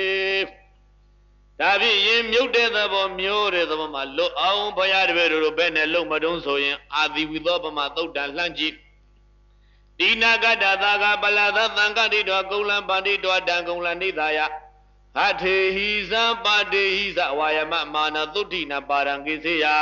ဒါဖြင့်ရင်မြုပ်တဲ့သဘောမျောတဲ့သဘောမှာလွတ်အောင်ဘုရားတပည့်တို့ဘယ်နဲ့လုံမတုံးဆိုရင်အာသီဝိသောပမသုတ်တံလှမ်းကြည့်တိနာကတ္တသာကပလာသသံဃတိတောကုလံပါတိတောတံကုလံနိသာယဟထေဟိဇံပါတိဟိဇဝါယမမာနသုတိနပါရံကိစေယ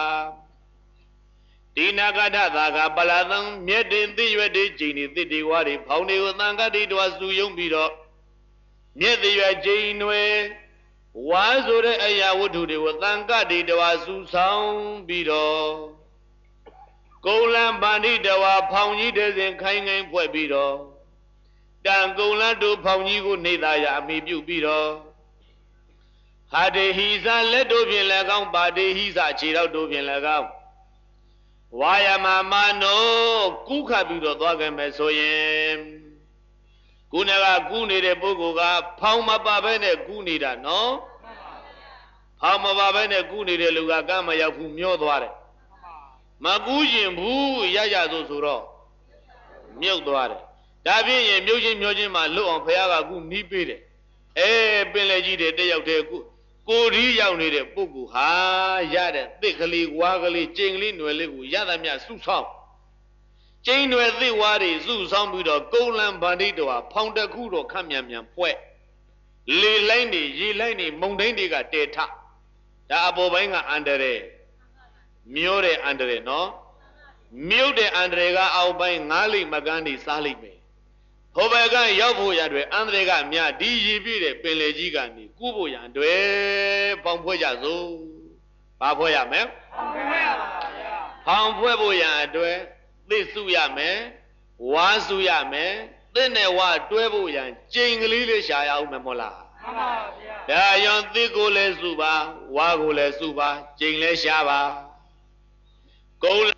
တိနာကတ္တသာကပလာသံမြတ်တင်သိရွက်တိကျိန်တိတိတေဝါတွေဖောင်းတွေကိုသံဃတိတောစုယုံပြီးတော့မြတ်တိရွက်ကျိန်တွေဝါဆိုတဲ့အရာဝတ္ထုတွေကိုသံဃတိတောစုဆောင်ပြီးတော့ကုလံပန္တိတဝါဖောင်ကြီးတဲ့စဉ်ခိုင်ခိုင်ဖွဲ့ပြီးတော့တန်ကုလံတို့ဖောင်ကြီးကိုနေသာရအမိပြုပြီးတော့ဟာတေဟိဇလက်တို့ဖြင့်လည်းကောင်းပါတေဟိဇခြေတော်တို့ဖြင့်လည်းကောင်းဝါယမမနောကုခတ်ပြီးတော့သွားကြမယ်ဆိုရင်ခုနကကူးနေတဲ့ပုဂ္ဂိုလ်ကဖောင်မပါဘဲနဲ့ကူးနေတာနော်ဖောင်မပါဘဲနဲ့ကူးနေတဲ့လူကကမ်းမရောက်ဘူးမျောသွားတယ်မကူးရင်ဘူးရရဆိုတော့မြုပ်သွားတယ်ဒါဖြင့်ရင်မြုပ်ချင်းမျောချင်းမှလွတ်အောင်ဘုရားကကူနီးပေးတယ်ပင်လေကြီးတွေတက်ရောက်တဲ့ကိုရီရောက်နေတဲ့ပုဂ္ဂိုလ်ဟာရတဲ့သစ်ကလေးဝါကလေးကျိန်ကလေးຫນွယ်လေးကိုရသမျှစုဆောင်ကျိန်ຫນွယ်သစ်ဝါတွေစုဆောင်ပြီးတော့ကုန်းလန်းဗန္ဓိတော်ဟာဖောင်တခုတော်ခန့်မြန်မြန်ဖွဲ့လေလိုက်နေရေလိုက်နေမုန်တိုင်းတွေကတဲထဒါအပေါ်ပိုင်းကအန္တရာယ်မျိုးတဲ့အန္တရာယ်နော်မြုပ်တဲ့အန္တရာယ်ကအောက်ပိုင်းငားလိမ့်မကန်းနေစားလိမ့်မယ်ဟိုဘက်ကရောက်ဖို့ရတဲ့အန္တရာယ်ကမြဒီရည်ပြည့်တဲ့ပင်လေကြီးကနေကူးဖို့ရအတွက်ပေါင်ဖွဲ့ကြစို့ဘာဖွဲ့ရမလဲပေါင်ဖွဲ့ရပါဗျာပေါင်ဖွဲ့ဖို့ရအတွက်သစ်စုရမယ်ဝါစုရမယ်သစ်နဲ့ဝါတွဲဖို့ရကျိန်ကလေးလေးရှာရအောင်မယ်မို့လားမှန်ပါဗျာဒါရောသစ်ကိုလည်းစုပါဝါကိုလည်းစုပါကျိန်လည်းရှာပါကုန်း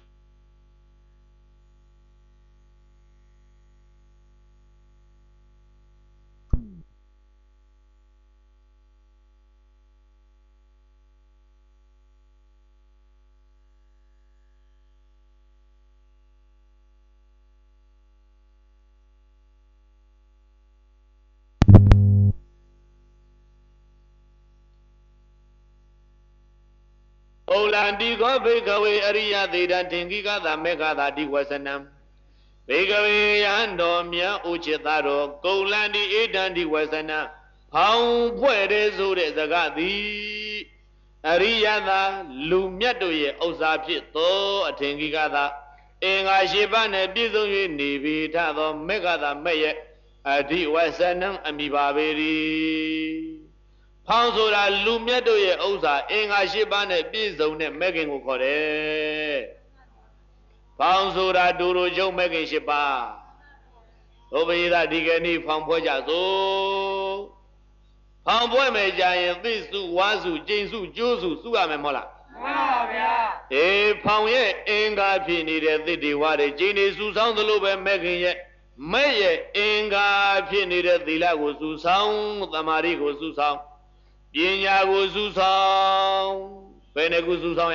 ဩလန္တိကောဘေကဝေအရိယသေတထင်ကိကသာမေဃသာတိဝဆနံဘေကဝေယံတော်မြတ်ဥจิตတော်ကုလန္တိဧတံတိဝဆနံဖောင်ဖွဲ့တဲ့ဆိုတဲ့စကားသည်အရိယသာလူမြတ်တို့ရဲ့ဥစ္စာဖြစ်သောအထင်ကိကသာအင်္ဂါ၈ပါးနဲ့ပြည့်စုံ၍နေပြီထသောမေဃသာမဲ့ရဲ့အဓိဝဆနံအမိပါပေ၏ဖောင်ဆိုတာလူမြတ်တို့ရဲ့ဥစ္စာအင်္ဂါ၈ပါးနဲ့ပြည့်စုံတဲ့မဲ့ခင်ကိုခေါ်တယ်။ဖောင်ဆိုတာဒူရကျုံမဲ့ခင်၈ပါး။ဘုဗ္ဗေဒဒီကနေ့ဖောင်ဖွဲ့ကြစို့။ဖောင်ဖွဲ့မယ်ကြရင်သိစုဝါစုကျိန်စုကျိုးစုစုရမယ်မဟုတ်လား။မှန်ပါဗျာ။ဖောင်ရဲ့အင်္ဂါဖြစ်နေတဲ့သစ်တွေဝါတွေကျိန်တွေစုဆောင်သလိုပဲမဲ့ခင်ရဲ့မဲ့ရဲ့အင်္ဂါဖြစ်နေတဲ့သီလကိုစုဆောင်သမာဓိကိုစုဆောင်ပညာကိုစုဆောင်ဘယ်နှခုစုဆောင်ရ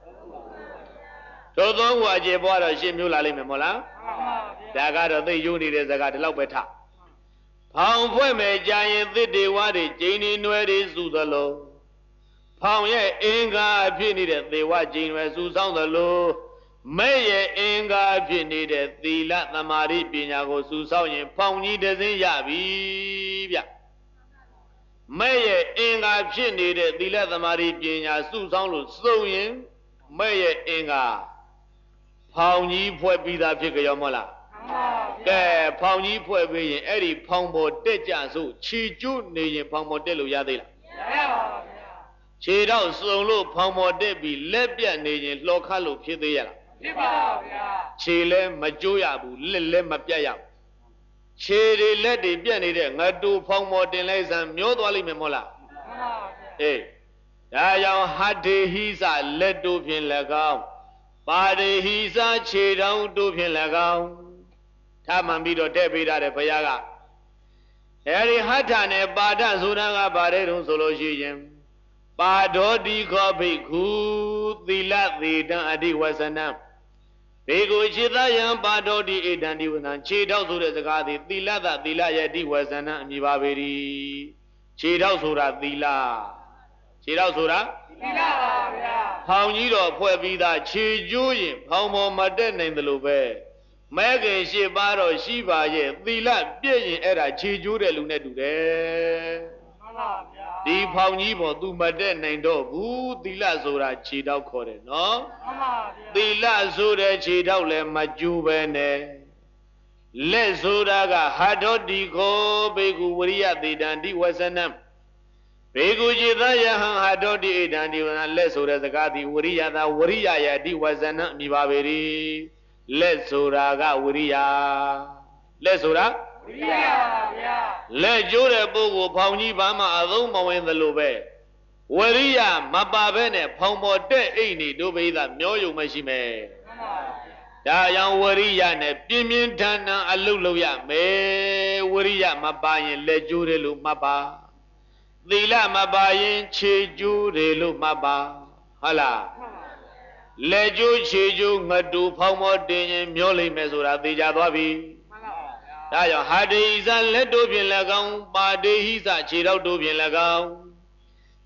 တို့သုံးခုအကျေပွားတော့ရှင်းမျိုးလာလိမ့်မယ်မဟုတ်လားမှန်ပါဗျာဒါကတော့သိယုံနေတဲ့စကားဒီလောက်ပဲထဖောင်ဖွဲ့မယ်ကြာရင်သစ်တွေဝါတွေကျိန်တွေနွယ်တွေစုသလိုဖောင်ရဲ့အင်္ဂါဖြစ်နေတဲ့သေဝကျိန်တွေစုဆောင်သလိုမဲ့ရဲ့အင်္ဂါဖြစ်နေတဲ့သီလသမာဓိပညာကိုစုဆောင်ရင်ဖောင်ကြီးတစ်စင်းရပြီဗျမဲ့ရဲ့အင်္ဂါဖြစ်နေတဲ့သီလသမာဓိပညာစုဆောင်လို့စုံရင်မဲ့ရဲ့အင်္ဂါဖောင်ကြီးဖွဲ့ပြီးသားဖြစ်ကြရောမဟုတ်လားကဲဖောင်ကြီးဖွဲ့ပြီးရင်အဲ့ဒီဖောင်ပေါ်တက်ကြစို့ခြေကျွတ်နေရင်ဖောင်ပေါ်တက်လို့ရသေးလားရပါပါဗျာခြေတော့စုံလို့ဖောင်ပေါ်တက်ပြီးလက်ပြတ်နေရင်လှော်ခတ်လို့ဖြစ်သေးရလားဖြစ်ပါဗျာခြေလည်းမကျိုးရဘူးလက်လည်းမပြတ်ရဘူးခြေတွေလက်တွေပြတ်နေတဲ့ငါတူဖောင်ပေါ်တင်လိုက်စမ်းမျောသွားလိမ့်မယ်မဟုတ်လားမှန်ပါဗျာအေးဒါကြောင့်ဟတ္တေဟိစလက်တို့ဖြင့်၎င်းပါရေဟိစခြေတောင်တို့ဖြင့်၎င်းထမှန်ပြီးတော့တဲ့ပေးတာတဲ့ဘုရားကအဲဒီဟဋ္ဌနဲ့ပါဒဆိုတာကဘာတဲ့တုံးဆိုလို့ရှိရင်ပါဒောတိခောဘိက္ခုသီလသေတံအဓိဝဆနံဘေကိုခြေသားယံပါဒောတိဧတံဒီဝနံခြေထောက်ဆိုတဲ့စကားသည်သီလသသီလရဲ့ဒီဝဆနံအမည်ပါပေ၏ခြေထောက်ဆိုတာသီလခြေထောက်ဆိုတာသီလပါဗျာဖောင်ကြီးတော်ဖွဲ့ပြီးသားခြေကျိုးရင်ဖောင်ပေါ်မတက်နိုင်သလိုပဲမဲခင်ရှစ်ပါးတော့ရှိပါရဲ့သီလပြည့်ရင်အဲ့ဒါခြေကျိုးတဲ့လူနဲ့တူတယ်မှန်ပါဗျာဒီဖောင်ကြီးပေါ် तू မတက်နိုင်တော့ဘူးသီလဆိုတာခြေထောက်ခေါ်တယ်နော်မှန်ပါဗျာသီလဆိုတဲ့ခြေထောက်လည်းမကျိုးပဲနဲ့လက်ဆိုတာကဟာတော်တိခောဘေကုဝရိယသေတံတိဝဆနံဘေကုจิตယဟံဟာတော်တိဧတံဒီဝနလက်ဆိုတဲ့စကားသည်ဝရိယသာဝရိယယတိဝဆနံအမိပါပေ၏လက်ဆိုတာကဝရိယလက်ဆိုတာဝရိယပါဗျာလက်ကျိုးတဲ့ပုဂ္ဂိုလ်ဖောင်ကြီးဘာမှအသုံးမဝင်သလိုပဲဝရိယမပါဘဲနဲ့ဖောင်ပေါ်တက်အိတ်နေတို့ပိသမျောယုံမရှိမယ်မှန်ပါဗျာဒါကြောင့်ဝရိယနဲ့ပြင်းပြင်းထန်ထန်အလုပ်လုပ်ရမယ်ဝရိယမပါရင်လက်ကျိုးတယ်လို့မှတ်ပါသီလမပါရင်ခြေကျိုးတယ်လို့မှတ်ပါဟုတ်လားလက်ကျိုးခြေကျိုးငတူဖောင်မောတင်ရင်မျောလိမ့်မယ်ဆိုတာသိကြသွားပြီမှန်ပါဗျာဒါကြောင့်ဟာတေဟိစလက်တို့ဖြင့်၎င်းပါတေဟိစခြေထောက်တို့ဖြင့်၎င်း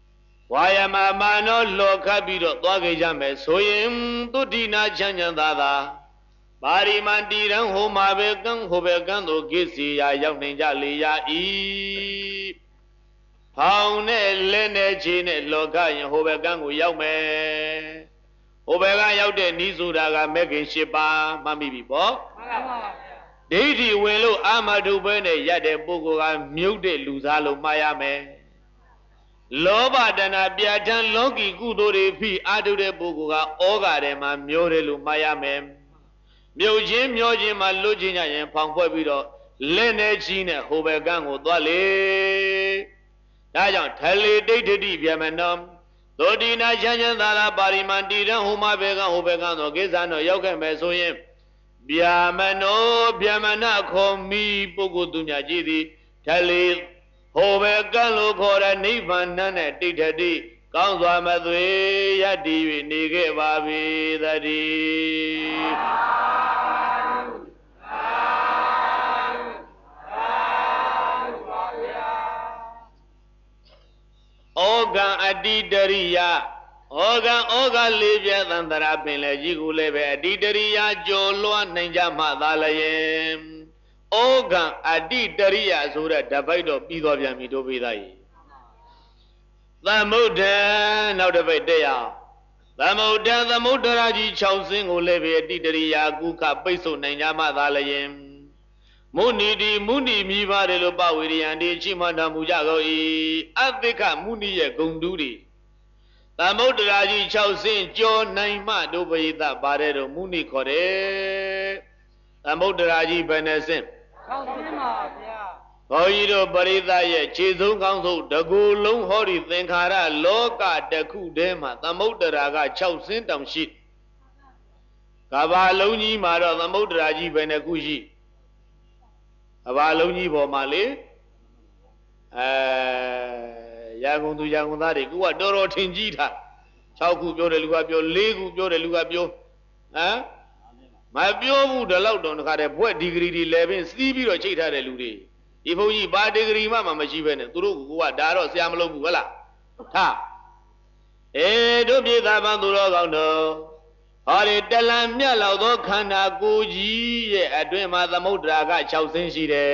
ဝါယမမာနောလောခပြီးတော့သွားကြကြမယ်ဆိုရင်သုတိနာချမ်းချမ်းသာသာပါရိမန္တိရန်ဟိုမှာပဲကံဟိုပဲကံတို့ကိစီယာရောက်နေကြလေရ၏ဖောင်းနဲ့လက်နဲ့ခြေနဲ့လောကရင်ဟိုပဲကံကိုရောက်မယ်ဟိုဘက်ကရောက်တဲ့ဤဆိုတာကမဂ္ဂင်၈ပါးမှတ်မိပြီပေါ့မှန်ပါပါဒိဋ္ဌိဝင်လို့အာမတုပဲနဲ့ရတဲ့ပုဂ္ဂိုလ်ကမြုပ်တဲ့လူစားလို့မှားရမယ်လောဘတဏပြဋ္ဌာန်းလောကီကုသိုလ်တွေဖိအားထုတ်တဲ့ပုဂ္ဂိုလ်ကဩဃထဲမှာမျောတယ်လို့မှားရမယ်မြုပ်ခြင်းမျောခြင်းမှာလွတ်ခြင်းကြရင်ဖောင်ဖွဲ့ပြီးတော့လက်နဲ့ချီးနဲ့ဟိုဘက်ကန်းကိုသွားလေဒါကြောင့်ထလေဒိဋ္ဌိဗျမနောသောတိနာချမ်းချမ်းသာသာပါရိမန္တိရန်ဟိုမှာဘက်ကန်းဟိုဘက်ကန်းသောကိစ္စတော့ရောက်ခဲ့မယ်ဆိုရင်ဗျမနောဗျမနခေါ်မိပုဂ္ဂိုလ်သူများကြည်သည်ထလေဟိုဘက်ကန်းလို့ခေါ်တဲ့နိဗ္ဗာန်နဲ့တိဋ္ဌတိကောင်းစွာမသွေရတည်၍နေခဲ့ပါပြီသတည်းဩဃံအတိတရိယဩဃလေးပြသန္တရာပင်လေကြီးကိုလည်းပဲအတိတရိယကြော်လွှမ်းနိုင်ကြမှသာလျင်ဩဃံအတိတရိယဆိုတဲ့တပိုက်တော့ပြီးသွားပြန်ပြီတို့ပိသားကြီးသမုဒ္ဒံနောက်တစ်ပိတ်တက်ရအောင်သမုဒ္ဒံသမုဒ္ဒရာကြီး6ဆင်းကိုလည်းပဲအတိတရိယကုခပိတ်ဆို့နိုင်ကြမှသာလျင်မုဏီတိမုဏီမိပါတယ်လို့ပဝေရိယံဒီချိမန္တမူကြကုန်၏အသိက္ခမုဏီရဲ့ဂုံတူးတွေသမုဒ္ဒရာကြီး6ဆင်းကြောနိုင်မှတို့ပရိသပါတယ်တော့မုဏီခေါ်တယ်သမုဒ္ဒရာကြီးဘယ်နှဆင်း6ဆင်းပါဗျာဘုန်းကြီးတို့ပရိသရဲ့ခြေဆုံးကောင်းဆုံးတကူလုံးဟောဒီသင်္ခါရလောကတခုတည်းမှာသမုဒ္ဒရာက6ဆင်းတောင်ရှိကဘာလုံးကြီးမှာတော့သမုဒ္ဒရာကြီးဘယ်နှခုရှိအဘာလုံးကြီးပေါ်မှာလေရန်ကုန်သူရန်ကုန်သားတွေကိုကတော်တော်ထင်ကြီးထား6ခုပြောတယ်လူကပြော4ခုပြောတယ်လူကပြောမပြောဘူးဒီလောက်တော့တခါတည်းဘွဲ့ဒီဂရီတွေလဲပင်စီးပြီးတော့ချိတ်ထားတဲ့လူတွေဒီဘုန်းကြီးဘာဒီဂရီမှမရှိပဲနဲ့သူတို့ကဒါတော့ဆရာမလုပ်ဘူးဟုတ်လားထားတို့ပြေသာပန်းသူတော်ကောင်းတို့ဟောဒီတလံမြတ်လောက်သောခန္ဓာကိုယ်ကြီးရဲ့အတွင်းမှာသမုဒ္ဒရာက6ဆင်းရှိတယ်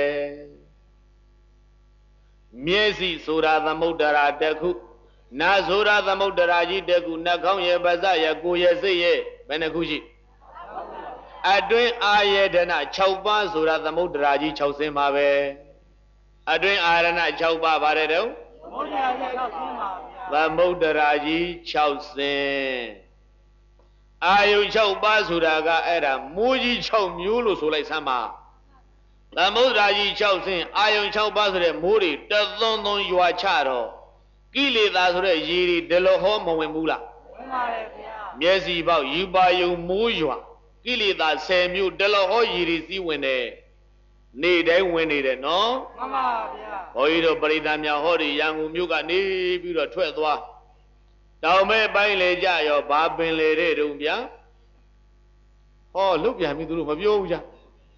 မျက်စိဆိုတာသမုဒ္ဒရာတစ်ခုနားဆိုတာသမုဒ္ဒရာကြီးတစ်ခုနှာခေါင်းရဲ့ပါးစပ်ရဲ့ကိုယ်ရဲ့စိတ်ရဲ့ဘယ်နှခုရှိအတွင်းအာယတနာ6ပါးဆိုတာသမုဒ္ဒရာကြီး6ဆင်းပါပဲအတွင်းအာရဏ6ပါးပါတယ်တော့သမုဒ္ဒရာကြီး6ဆင်းပါဗျာသမုဒ္ဒရာကြီး6ဆင်းအာယု6ပါးဆိုတာကအဲ့ဒါမိုးကြီး6မျိုးလို့ဆိုလိုက်စမ်းပါသမုဒ္ဒရာကြီး6ဆင်းအာယု6ပါးဆိုတဲ့မိုးတွေတသွန်းသွန်းရွာချတော့ကိလေသာဆိုတဲ့ရေတွေဒလဟောမဝင်ဘူးလားဝင်ပါတယ်ဗျာမျက်စိပေါက်ယူပါယုံမိုးရွာကိလေသာ10မျိုးဒလဟောရေတွေစီးဝင်တယ်နေ့တိုင်းဝင်နေတယ်နော်မှန်ပါဗျာဘုန်းကြီးတို့ပရိသတ်များဟောဒီရန်ကုန်မြို့ကနေပြီးတော့ထွက်သွားတောင်မဲပိုင်းလေကြရောဘာပင်လေတဲ့တုံဗျာဟောလုတ်ပြန်ပြီသူတို့မပြောဘူးကြာ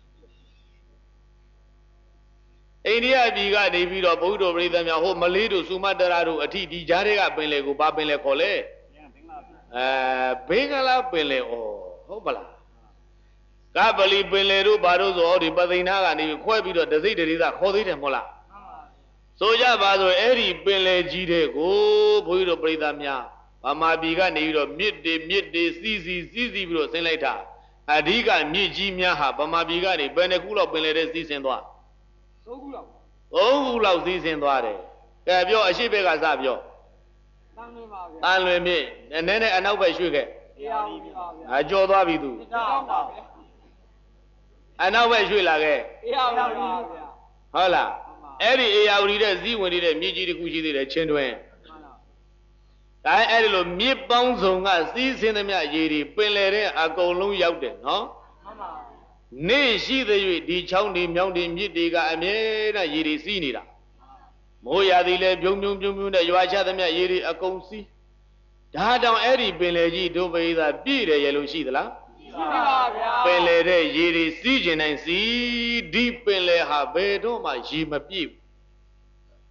အိန္ဒိယပြည်ကနေပြီးတော့ဘုရားတို့ပရိသတ်များဟိုမလေးတို့စုမတရာတို့အထိဒီကြားတွေကပင်လေကိုဘာပင်လေခေါ်လဲဘင်္ဂလားပင်လေဩဟုတ်ပါလားကပလီပင်လေတို့ဘာတို့ဆိုဟောဒီပသိနာကနေခွဲပြီးတော့ဒစိတရိသခေါ်သေးတယ်မဟုတ်လားဆိုကြပါဆိုအဲ့ဒီပင်လေကြီးတဲ့ကိုဘုန်းကြီးတို့ပရိသတ်များဗမာပြည်ကနေပြီးတော့မြစ်တွေစီးပြီးတော့ဆင်းလိုက်တာအဓိကမြစ်ကြီးများဟာဗမာပြည်ကနေဘယ်နှခုလောက်ပင်လေတဲ့စီးဆင်းသွား3ခုလောက်စီးဆင်းသွားတယ်ကဲပြောအရှိဘက်ကစပြောတန်လွင်ပါဗျာတန်လွင်မြစ်နည်းနည်းအနောက်ဘက်ရွှေ့ခဲ့တရားပါဗျာကြော်သွားပြီသူအနောက်ဘက်ရွှေ့လာခဲ့တရားပါဗျာဟုတ်လားအဲ့ဒီအေယာဝတီတဲ့ဇီးဝင်နေတဲ့မြစ်ကြီးတစ်ခုရှိသေးတယ်ချင်းတွင်ဒါအဲ့ဒီလိုမြစ်ပေါင်းစုံကစီးဆင်းသမျှရေတွေပင်လယ်တဲ့အကုန်လုံးရောက်တယ်နော်မှန်ပါနေရှိသေး၍ဒီချောင်းတွေမြောင်းတွေမြစ်တွေကအမြဲတမ်းရေတွေစီးနေတာမိုးရာသီလည်းပြုံနဲ့ရွာချသမျှရေတွေအကုန်စီးဒါတောင်အဲ့ဒီပင်လယ်ကြီးတို့ပိသာပြည့်တယ်ရလို့ရှိသလားရှိပါဗျာပင်လယ်တဲ့ရေတွေစီးကျင်တိုင်းစီးဒီပင်လယ်ဟာဘယ်တော့မှရေမပြည့်ဘူး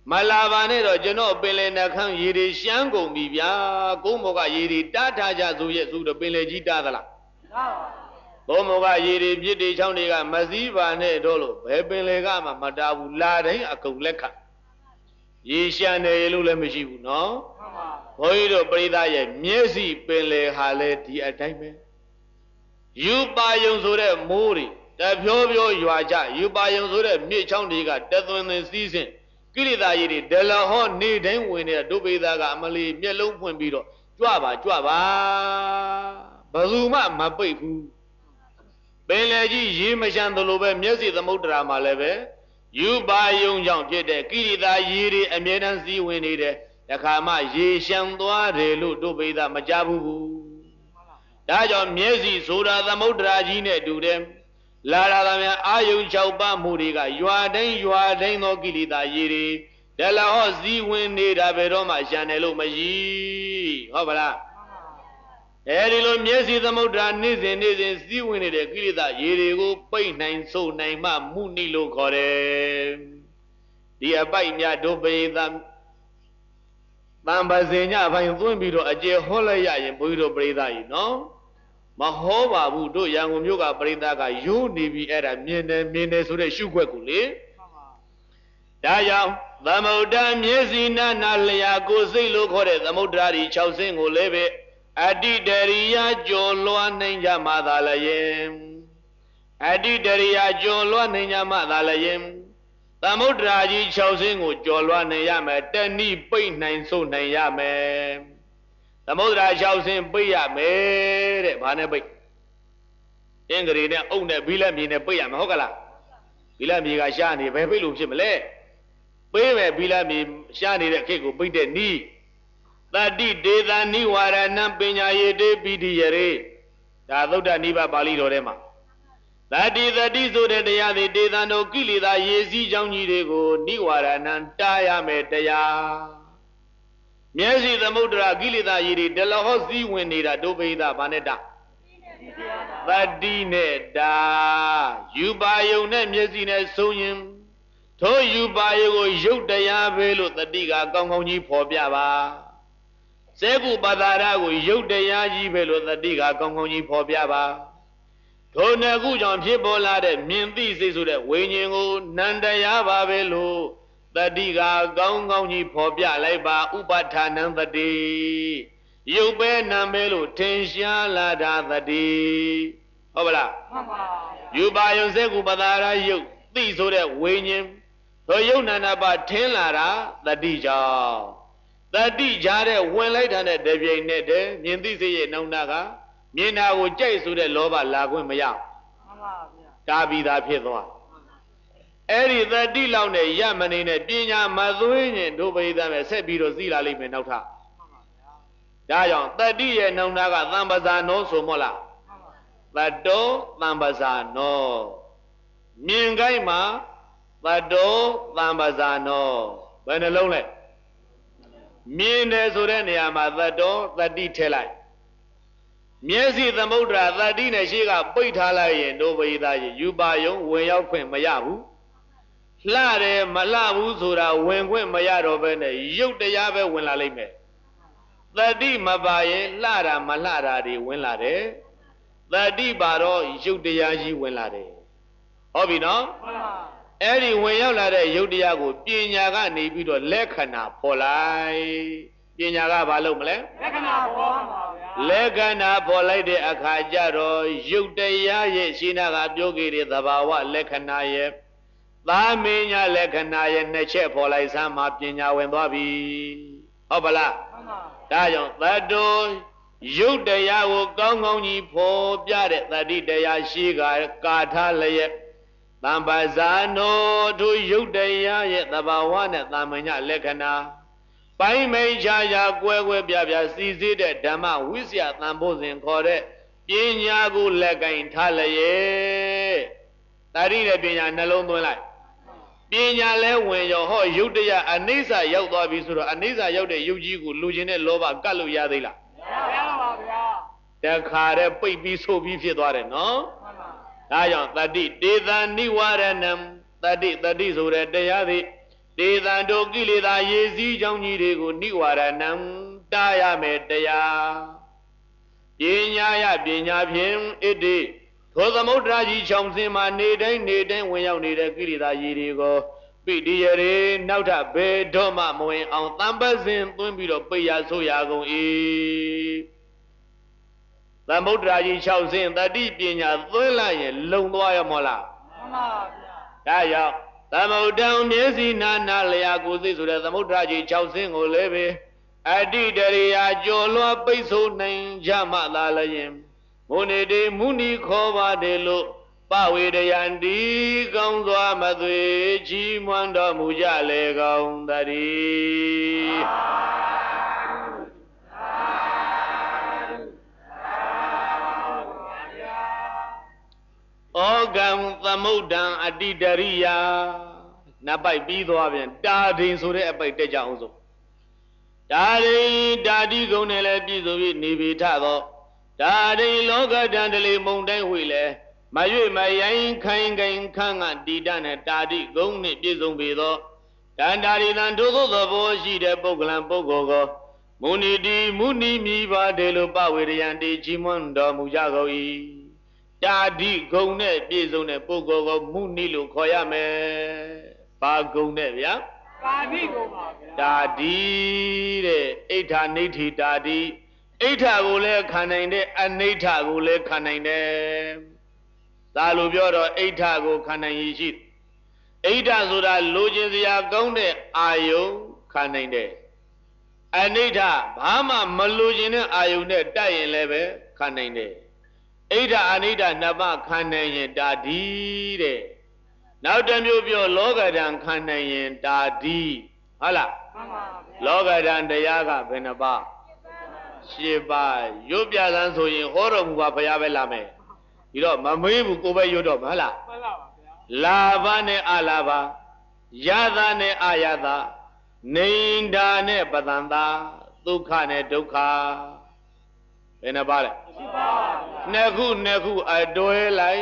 မလာပါနဲ့တော့ကျွန်တော်ပင်လယ်နှခမ်းရေတွေရှမ်းကုန်ပြီဗျာကုန်းမောကရေတွေတားထားကြဆိုရဲ့ဆိုတော့ပင်လယ်ကြီးတားသလားကုန်းမောကရေတွေပြစ်တွေချောင်းတွေကမစည်းပါနဲ့တော့လို့ဘယ်ပင်လယ်ကမှမတားဘူးလာတိုင်းအကုန်လက်ခရေရှမ်းတယ်လို့လည်းမရှိဘူးနော်ဘုန်းကြီးတို့ပရိသတ်ရဲ့မျက်စိပင်လယ်ဟာလည်းဒီအတိုင်းပဲယူပါယုံဆိုတဲ့မိုးတွေတဖြိုးဖြိုးရွာကြယူပါယုံဆိုတဲ့မြစ်ချောင်းတွေကတသွင်သွင်စီးဆင်းကိရိတာကြီးတွေဒလဟောနေတိုင်းဝင်နေတဲ့ဒုပိသားကအမလီမျက်လုံးဖွင့်ပြီးတော့ကြွပါဘယ်သူမှမပိတ်ဘူးပင်လေကြီးရေမရှမ်းသလိုပဲမျက်စိသမုဒ္ဒရာမှာလည်းပဲယူပါယုံကြောင့်ဖြစ်တဲ့ကိရိတာရေတွေအမြဲတမ်းစီးဝင်နေတယ်တခါမှရေရှမ်းသွားတယ်လို့ဒုပိသားမကြဘူးဒါကြောင့်မျက်စိဆိုတာသမုဒ္ဒရာကြီးနဲ့တူတယ်လာလာသာများအာယုံ6ပါးမှုတွေကရွာတိုင်းသောကိလေသာရေတွေဒလဟောစည်းဝင်နေတာဘယ်တော့မှရှမ်းတယ်လို့မရှိဟုတ်ပါလားအဲဒီလိုမျက်စိသမုဒ္ဒရာနေ့စဉ်စည်းဝင်နေတဲ့ကိလေသာရေတွေကိုပိတ်နိုင်ဆုပ်နိုင်မှမှုနိလို့ခေါ်တယ်ဒီအပိုက်များဒုပိသတံပဇင်ညဘိုင်သွင်းပြီးတော့အကျေဟောလိုက်ရရင်ဘုန်းကြီးတို့ပရိသတ်ကြီးနော်မဟောပါဘူးတို့ရန်ကုန်မြို့ကပရိသတ်ကယိုးနေပြီအဲ့ဒါမြင်တယ်ဆိုတဲ့ရှုခွက်ကိုလေဒါကြောင့်သမုဒ္ဒမျက်စိနာနာလျာကိုစိတ်လို့ခေါ်တဲ့သမုဒ္ဒရာဒီ6ဆင်းကိုလည်းပဲအတ္တိတရိယာကျော်လွှားနိုင်ကြမှသာလျင်အတ္တိတရိယာကျော်လွှားနိုင်ကြမှသာလျင်သမုဒ္ဒရာကြီး6ဆင်းကိုကျော်လွှားနိုင်ရမယ်တဏိပိတ်နိုင်ဆုတ်နိုင်ရမယ်သမုဒ္ဒရာ6ဆင်းပိတ်ရမယ်တဲ့ဘာနဲ့ပိတ်အင်္ဂရီနဲ့အုပ်နဲ့ဘီလက်မြေနဲ့ပိတ်ရမယ်ဟုတ်ကလားဘီလက်မြေကရှားနေဘယ်ပိတ်လို့ဖြစ်မလဲပေးမယ်ဘီလက်မြေရှားနေတဲ့ခေတ်ကိုပိတ်တဲ့နီးတတိဒေသနိဝရဏံပညာယေတေပိတိယရေဒါသုဒ္ဓနိဗ္ဗာန်ပါဠိတော်ထဲမှာတတိဆိုတဲ့တရားတွေဒေသတို့ကိလေသာရေစည်းကြောင်းကြီးတွေကိုနိဝရဏံတားရမယ်တရားမျက်စိသမုဒ္ဒရာကိလေသာရေတွေဒလဟောစည်းဝင်နေတာဒုပိသဘာနဲ့တာတတိနဲ့တာယူပါယုံနဲ့မျက်စိနဲ့ဆုံးရင်ထိုယူပါယုံကိုရုပ်တရားပဲလို့တတိကကောင်းကောင်းကြီးဖော်ပြပါစေကုပဒါရကိုရုပ်တရားကြီးပဲလို့တတိကကောင်းကောင်းကြီးဖော်ပြပါထိုနှစ်ခုကြောင့်ဖြစ်ပေါ်လာတဲ့မြင်သိစိတ်ဆိုတဲ့ဝိညာဉ်ကိုနန္တရားပါပဲလို့တတိကကောင်းကောင်းကြီးဖော်ပြလိုက်ပါဥပဋ္ဌာဏံတတိရုပ်ပဲနာမဲလို့ထင်ရှားလာတာတတိဟုတ်ပါလားမှန်ပါယူပါယုံစေကုပဒါရရုပ်သိဆိုတဲ့ဝိညာဉ်ထိုယုံနာနာပါထင်လာတာတတိကြောင့်တတိကြားတဲ့ဝင်လိုက်တာနဲ့တပြိုင်နဲ့တည်းမြင်သိစိတ်ရဲ့နှောင်းနာကမြင်တာကိုကြိုက်ဆိုတဲ့လောဘလာခွင့်မရမှန်ပါဗျာတာပြီးသားဖြစ်သွားအဲ့ဒီတတိလောက်နဲ့ရမနေနဲ့ပညာမသွင်းရင်ဒုပိသမဲ့ဆက်ပြီးတော့သိလာလိမ့်မယ်နောက်ထပ်မှန်ပါဗျာဒါကြောင့်တတိရဲ့နှောင်းနာကသံပဇာနောဆိုမို့လားမှန်ပါတတောသံပဇာနောမြင်ကိုင်းမှာတတောသံပဇာနောဘယ်နှလုံးလဲမြင်တယ်ဆိုတဲ့နေရာမှာတတောတတိထည့်လိုက်မျက်စိသမုဒ္ဒရာတတိနဲ့ရှိကပိတ်ထားလိုက်ရင်ဒုပိသရေယူပါယုံဝင်ရောက်ခွင့်မရဘူးလှတယ်မလှဘူးဆိုတာဝင်ခွင့်မရတော့ဘဲနဲ့ရုပ်တရားပဲဝင်လာလိမ့်မယ်တတိမပါရင်လှတာမလှတာတွေဝင်လာတယ်တတိပါတော့ရုပ်တရားကြီးဝင်လာတယ်ဟုတ်ပြီနော်အဲ့ဒီဝင်ရောက်လာတဲ့ရုပ်တရားကိုပညာကနေပြီးတော့လက္ခဏာဖော်လိုက်ပညာကဘာလုပ်မလဲလက္ခဏာဖော်ပါဗျာလက္ခဏာဖော်လိုက်တဲ့အခါကျတော့ရုပ်တရားရဲ့ရှင်းနာကပြောခဲ့တဲ့သဘာဝလက္ခဏာရဲ့သာမင်ညာလက္ခဏာရဲ့နှစ်ချက်ဖော်လိုက်စမ်းမှာပညာဝင်သွားပြီဟုတ်ပါလားမှန်ပါဒါကြောင့်သတ္တုရုပ်တရားကိုကောင်းကောင်းကြီးဖော်ပြတဲ့တတိတရားရှိကကာထားလျက်သံပဇာနောတို့ရုပ်တရားရဲ့သဘာဝနဲ့သာမင်ညာလက္ခဏာပိုင်းမိန်ခြားခြားကွဲကွဲပြားပြားစီစစ်တဲ့ဓမ္မဝိဇ္ဇာသံဖို့စဉ်ခေါ်တဲ့ပညာကိုလက်ကင်ထားလျက်တာရိတဲ့ပညာနှလုံးသွင်းလိုက်ပညာလဲဝင်ရောဟောရုပ်တရားအနိစ္စရောက်သွားပြီဆိုတော့အနိစ္စရောက်တဲ့ရုပ်ကြီးကိုလူချင်းတဲ့လောဘကတ်လို့ရသေးလားမရပါဘူးဗျာတခါတည်းပိတ်ပြီးဆို့ပြီးဖြစ်သွားတယ်နော်ဒါကြောင့်တတိဒေသနိဝရဏံတတိဆိုတဲ့တရားသည်တေသံတို့ကိလေသာရေစည်းကြောင့်ကြီးတွေကိုနိဝရဏံတားရမယ်တရားပညာယပညာဖြင့်ဣတိသောသမုဒ္ဒရာကြီး6ဆင်းမှာနေတိုင်းဝင်ရောက်နေတဲ့ကိလေသာရေတွေကိုပိဋိယရေနောက်ထပ်ဘယ်တော့မှမဝင်အောင်တံပတ်စဉ်သွင်းပြီးတော့ပိတ်ရဆိုရကုန်၏သမုဒ္ဒရာကြီး6ဆင်းတတိပညာသွင်းလိုက်ရင်လုံသွားရမလားမှန်ပါဗျာဒါကြောင့်သမုဒ္ဒံမျက်စိနာလျာကိုယ်စိတ်ဆိုတဲ့သမုဒ္ဒရာကြီး6ဆင်းကိုလည်းပဲအတ္တိတရိယာကျော်လွှားပိတ်ဆို့နိုင်ကြမှသာလျင်မုနိတေမုနိခေါ်ပါတယ်လို့ပဝေဒယံဒီကောင်းစွာမသွေချီးမွမ်းတော်မူကြလေကောင်းတည်းဩကံသမုဒ္ဒံအတ္တိတရိယာနပ်ပိုက်ပြီးသွားပြန်တာဒိန်ဆိုတဲ့အပိုက်တက်ကြအောင်ဆိုဒါရိတာတိကုံနဲ့လည်းပြည့်စုံပြီးနေပြီထသောဒါရိလောကတန်တလေမုံတိုင်းဝေလေမရွေမရိုင်းခိုင်ခန့်ကတိတနဲ့တာတိကုံနှင့်ပြည့်စုံပြီသောတန်တာရိတံထိုသောသဘောရှိတဲ့ပုဂ္ဂလံပုဂ္ဂိုလ်ကိုမုနိတိမုနိမိပါတယ်လို့ပဝေရယံတိချီးမွမ်းတော်မူကြကုန်၏တာတိကုံနဲ့ပြည့်စုံတဲ့ပုဂ္ဂိုလ်ကိုမုနိလို့ခေါ်ရမယ်ပါကုံနဲ့ဗျာတာတိကုံပါဗျာတာတိတဲ့အိဋ္ဌာနိဋ္ဌိတာတိအိဋ္ဌာကိုလည်းခံနိုင်တဲ့အနိဋ္ဌာကိုလည်းခံနိုင်တယ်ဒါလိုပြောတော့အိဋ္ဌာကိုခံနိုင်ရရှိအိဋ္ဌာဆိုတာလိုချင်စရာကောင်းတဲ့အာယုံခံနိုင်တယ်အနိဋ္ဌာဘာမှမလိုချင်တဲ့အာယုံနဲ့တိုက်ရင်လည်းပဲခံနိုင်တယ်အိဋ္ဌာအနိဋ္ဌာနှစ်ပါးခံနိုင်ရင်တာတိတဲ့နောက်တစ်မျိုးပြောလောကဓာန်ခံနိုင်ရင်တာတိဟုတ်လားမှန်ပါဗျာလောကဓာန်တရားကဘယ်နှပါး7ပါးရွတ်ပြသန်းဆိုရင်ဟောတော်မူပါဘုရားပဲလာမယ်ဒီတော့မမေးဘူးကိုပဲရွတ်တော့မဟုတ်လားမှန်ပါပါဗျာလာဘနဲ့အလာဘယသနဲ့အာယသနေန္ဒာနဲ့ပတန်တာဒုက္ခနဲ့ဒုက္ခဘယ်နှပါလဲ7ပါးနှစ်ခုအတွဲလိုက်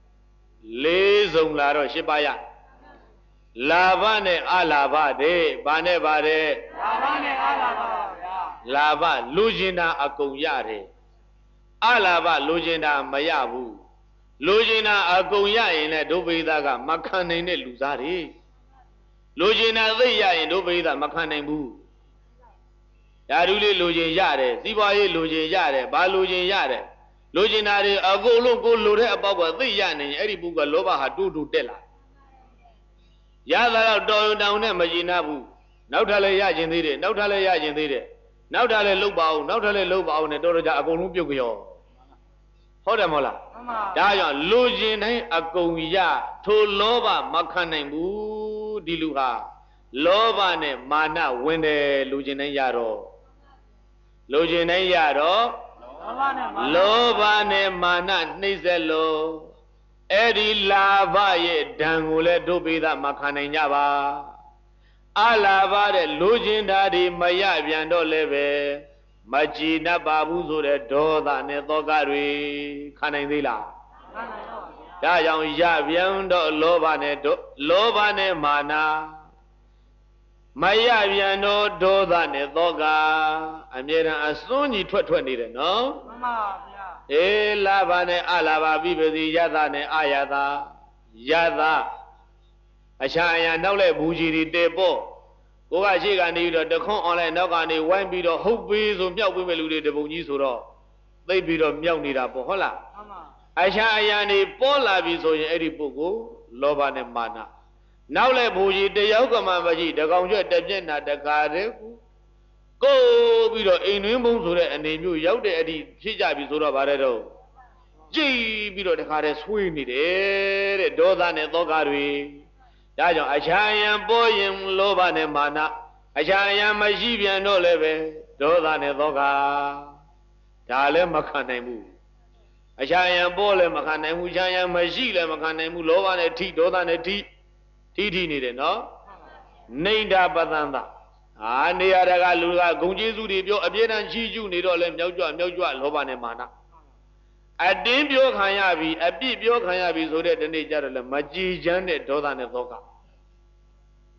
4စုံလာတော့7ပါးရလာဘနဲ့အလာဘတဲ့ဘာနဲ့ပါတဲ့လာဘနဲ့အလာဘပါဗျာလာဘလူကျင်တာအကုန်ရတယ်အလာဘလူကျင်တာမရဘူးလူကျင်တာအကုန်ရရင်လည်းဒုဗိဒကမခံနိုင်တဲ့လူသားတွေလူကျင်တာသိရရင်ဒုဗိဒမခံနိုင်ဘူးဓာတုလေးလူကျင်ရတယ်စီးပွားရေးလူကျင်ရတယ်ဘာလူကျင်ရတယ်လူကျင်တာတွေအကုန်လုံးကိုလူတဲ့အပေါက်ကသိရနေရင်အဲ့ဒီပုဂ္ဂိုလ်လောဘဟာတူတူတက်လာရတာတော့တော်ရုံတောင်နဲ့မကျင်နာဘူးနောက်ထပ်လည်းရကျင်သေးတယ်နောက်ထပ်လည်းရကျင်သေးတယ်နောက်ထပ်လည်းလှုပ်ပါအောင်နောက်ထပ်လည်းလှုပ်ပါအောင်နဲ့တော်တော်ကြအကုန်လုံးပြုတ်ကြောဟုတ်တယ်မဟုတ်လားမှန်ပါဒါကြောင့်လူကျင်တိုင်းအကုန်ရထိုလောဘမခံနိုင်ဘူးဒီလူဟာလောဘနဲ့မာနဝင်တယ်လူကျင်တိုင်းရတော့လူကျင်တိုင်းရတော့လောဘနဲ့မာနနှိမ့်ဆက်လို့အဲ့ဒီလာဘရဲ့ဓာန်ကိုလည်းဒုပိသမခံနိုင်ကြပါအလာဘတဲ့လူကျင်ဓာတ်ဒီမရပြန်တော့လည်းပဲမကြည်နှပ်ပါဘူးဆိုတဲ့ဒေါသနဲ့သောကတွေခံနိုင်သေးလားခံနိုင်ပါဘူးဒါကြောင့်ရပြန်တော့လောဘနဲ့မာနမရပြန်တော့ဒေါသနဲ့သောကအမြဲတမ်းအစွန်းကြီးထွက်နေတယ်နော်မှန်ပါဗျာအေးလာဘနဲ့အလာဘပြီးပါစီယသနဲ့အာယသယသအချာအယံနောက်လဲဘူးကြီးတွေတဲပေါ့ကိုကရှိကနေပြီးတော့တခွန်း online နောက်ကနေဝိုင်းပြီးတော့ဟုတ်ပြီဆိုမြောက်ပြီးမဲ့လူတွေတပုံကြီးဆိုတော့သိပြီးတော့မြောက်နေတာပေါ့ဟုတ်လားမှန်ပါအချာအယံနေပေါ်လာပြီဆိုရင်အဲ့ဒီပုဂ္ဂိုလ်လောဘနဲ့မာနနောက်လဲဘူးကြီးတယောက်ကမှမရှိတကောင်ကျွတ်တပြက်နာတကားတဲ့ကိုပြီးတော့အိမ်တွင်းဘုံဆိုတဲ့အနေမျိုးရောက်တဲ့အထိဖြစ်ကြပြီဆိုတော့ဗါတဲ့တော့ကြည်ပြီးတော့တခါတည်းဆွေးနေတယ်တဲ့ဒေါသနဲ့သောကတွေဒါကြောင့်အချာယံပေါ်ရင်လောဘနဲ့မာနအချာယံမရှိပြန်တော့လည်းပဲဒေါသနဲ့သောကဒါလည်းမခံနိုင်ဘူးအချာယံပေါ်လည်းမခံနိုင်ဘူးအချာယံမရှိလည်းမခံနိုင်ဘူးလောဘနဲ့ထိဒေါသနဲ့ထိနေတယ်နော်နေန္ဒပတန်တာနေရတာကလူကဂုံကျေးဇူးတွေပြောအပြည့်တန်းချီးကျူးနေတော့လဲမြောက်ကြွလောဘနဲ့မာနအတင်းပြောခံရပြီအပြစ်ပြောခံရပြီဆိုတဲ့ဒီနေ့ကျတော့လဲမကြည်ချမ်းတဲ့ဒေါသနဲ့သောက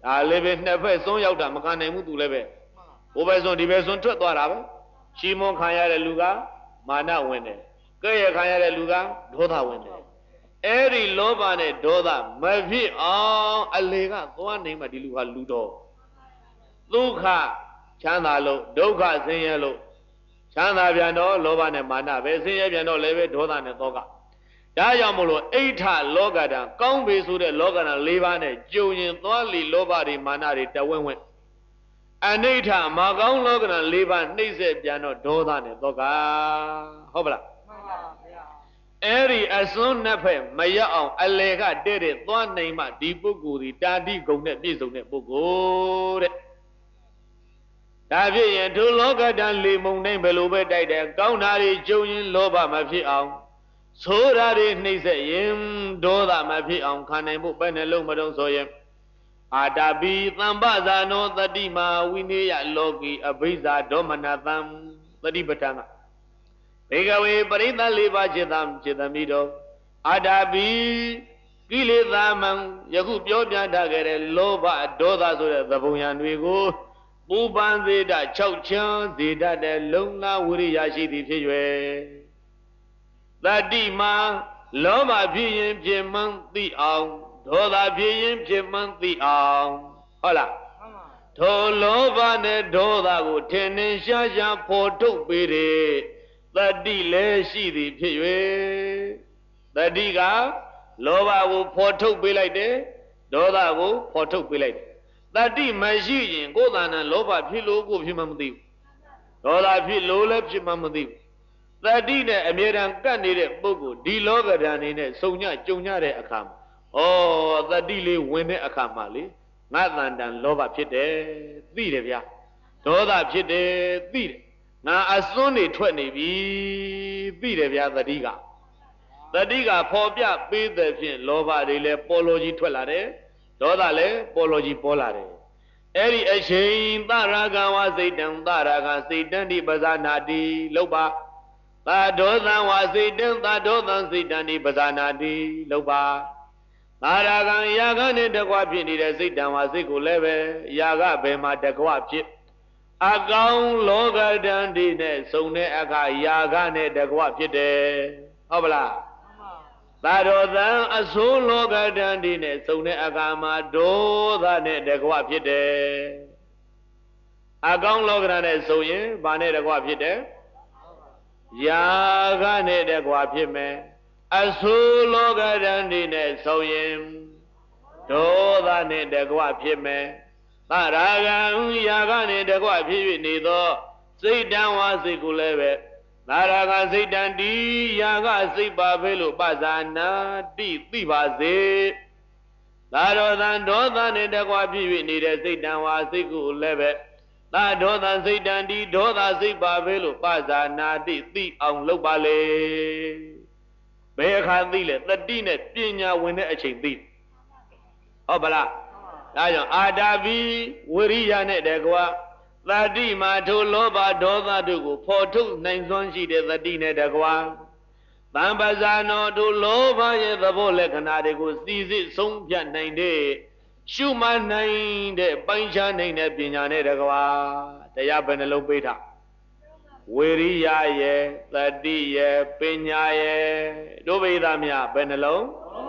ဒါလည်းပဲနှစ်ဖက်စွန်းရောက်တာမခံနိုင်ဘူးသူလည်းပဲဟိုဘက်စွန်းဒီဘက်စွန်းထွက်သွားတာပဲချီးမွမ်းခံရတဲ့လူကမာနဝင်တယ်ကဲ့ရဲ့ခံရတဲ့လူကဒေါသဝင်တယ်အဲ့ဒီလောဘနဲ့ဒေါသမဖြစ်အောင်အလေကသွားနေမှဒီလူဟာလူတော်ဒုက္ခချမ်းသာလို့ဒုက္ခဆင်းရဲလို့ချမ်းသာပြန်တော့လောဘနဲ့မာနပဲဆင်းရဲပြန်တော့လည်းပဲဒေါသနဲ့သောကဒါကြောင့်မို့လို့အိဋ္ဌလောကဓာတ်ကောင်းပြီဆိုတဲ့လောကဓာတ်၄ပါးနဲ့ကြုံရင်သွားလီလောဘတွေမာနတွေတဝင့်ဝင့်အနိဋ္ဌမကောင်းလောကဓာတ်၄ပါးနှိမ့်ဆက်ပြန်တော့ဒေါသနဲ့သောကဟုတ်ပလားမှန်ပါဗျာအဲ့ဒီအစွန်းနှစ်ဖက်မရအောင်အလေကတဲ့တဲ့သွားနိုင်မှဒီပုဂ္ဂိုလ်ဒီတာတိဂုံနဲ့ပြည့်စုံတဲ့ပုဂ္ဂိုလ်တဲ့ဒါဖြစ်ရင်ဒုလောကဓာတ်၄မုံနိုင်ဘယ်လိုပဲတိုက်တယ်ကောင်းတာတွေကြုံရင်လောဘမဖြစ်အောင်ဆိုးတာတွေနှိမ့်ဆက်ရင်ဒေါသမဖြစ်အောင်ခံနိုင်ဖို့ဘယ်နှလုံးမတုံးဆိုရင်အာတာပိသံပဇာနောတတိမာဝိနေယလောကီအဘိဇာဒေါမနတံတတိပဋ္ဌာန်ကဘေကဝေပရိသတ်၄ပါးจิตသမီတော်အာတာပိကိလေသာမံယခုပြောပြထားခဲ့တဲ့လောဘဒေါသဆိုတဲ့သဘုံရံတွေကိုပူပန်စေတ6ချမ်းစေတတ်တဲ့လုံလဝိရိယရှိသည်ဖြစ်၍တတိမာလောဘဖြစ်ရင်ဖြစ်မှန်းသိအောင်ဒေါသဖြစ်ရင်ဖြစ်မှန်းသိအောင်ဟုတ်လားထိုလောဘနဲ့ဒေါသကိုထင်ထင်ရှားရှားဖော်ထုတ်ပေးတယ်တတိလည်းရှိသည်ဖြစ်၍တတိကလောဘကိုဖော်ထုတ်ပေးလိုက်တယ်ဒေါသကိုဖော်ထုတ်ပေးလိုက်တယ်တတိမရှိရင်ကိုယ်တဏ္ဍလောဘဖြစ်လို့ကိုဖြစ်မှမသိဘူးဒေါသဖြစ်လို့လည်းဖြစ်မှမသိဘူးတတိနဲ့အမြဲတမ်းကပ်နေတဲ့ပုဂ္ဂိုလ်ဒီလောကဓာတ်နေနဲ့စုံညကြုံညတဲ့အခါမှာဩတတိလေးဝင်တဲ့အခါမှာလေငါတန်တန်လောဘဖြစ်တယ်သိတယ်ဗျာဒေါသဖြစ်တယ်သိတယ်ငါအစွန်းတွေထွက်နေပြီသိတယ်ဗျာတတိကဖော်ပြပေးတဲ့ဖြင့်လောဘတွေလည်းပေါ်လိုကြီးထွက်လာတယ်ဒေါသလည်းပေါ်လိုကြီးပေါ်လာတယ်အဲ့ဒီအချိန်သရဂံဝစိတ်တံသရဂံစိတ်တံဒီပဇာနာတိလောက်ပါသာဒေါသံဝစိတ်တံသာဒေါသံစိတ်တံဒီပဇာနာတိလောက်ပါသာရဂံယာဂနဲ့တကွဖြစ်နေတဲ့စိတ်တံဝစိတ်ကိုလည်းပဲယာဂဘယ်မှာတကွဖြစ်အကောင်လောကဓာတ်ဒီနဲ့စုံတဲ့အခါယာဂနဲ့တကွဖြစ်တယ်ဟုတ်ပလားသာဒေါသံအဆိုးလောကဓာတ်ဒီနဲ့စုံတဲ့အခါမှာဒေါသနဲ့တကွဖြစ်တယ်အကောင်လောကဓာတ်နဲ့စုံရင်ဘာနဲ့တကွဖြစ်တယ်ယာဂနဲ့တကွဖြစ်မယ်အဆိုးလောကဓာတ်ဒီနဲ့စုံရင်ဒေါသနဲ့တကွဖြစ်မယ်သရဂံယာဂနဲ့တကွဖြစ်၍နေသောစိတ်တံဝါစိတ်ကိုလည်းပဲသာရဂစိတ်တံတိယာဂစိတ်ပါပဲလို့ပဇာနာတိသိပါစေသာဒေါသံဒေါသနဲ့တကွဖြစ်၍နေတဲ့စိတ်တံဝါစိတ်ကိုလည်းပဲသာဒေါသစိတ်တံတိဒေါသစိတ်ပါပဲလို့ပဇာနာတိသိအောင်လုပ်ပါလေဘယ်အခါသိလဲတတိနဲ့ပညာဝင်တဲ့အချိန်သိဟုတ်ပါလားဒါကြောင့်အာတာပိဝိရိယနဲ့တကွသတိမှာထိုလောဘဒေါသတို့ကိုဖော်ထုတ်နိုင်စွမ်းရှိတဲ့သတိနဲ့တကွသံပဇာနောထိုလောဘရဲ့သဘောလက္ခဏာတွေကိုစီစစ်ဆုံးဖြတ်နိုင်တဲ့ရှုမှတ်နိုင်တဲ့ပိုင်းခြားနိုင်တဲ့ပညာနဲ့တကွတရားဘယ်နှလုံးပေးထားဝိရိယရဲ့သတိရဲ့ပညာရဲ့တို့ဗိဓမြဘယ်နှလုံး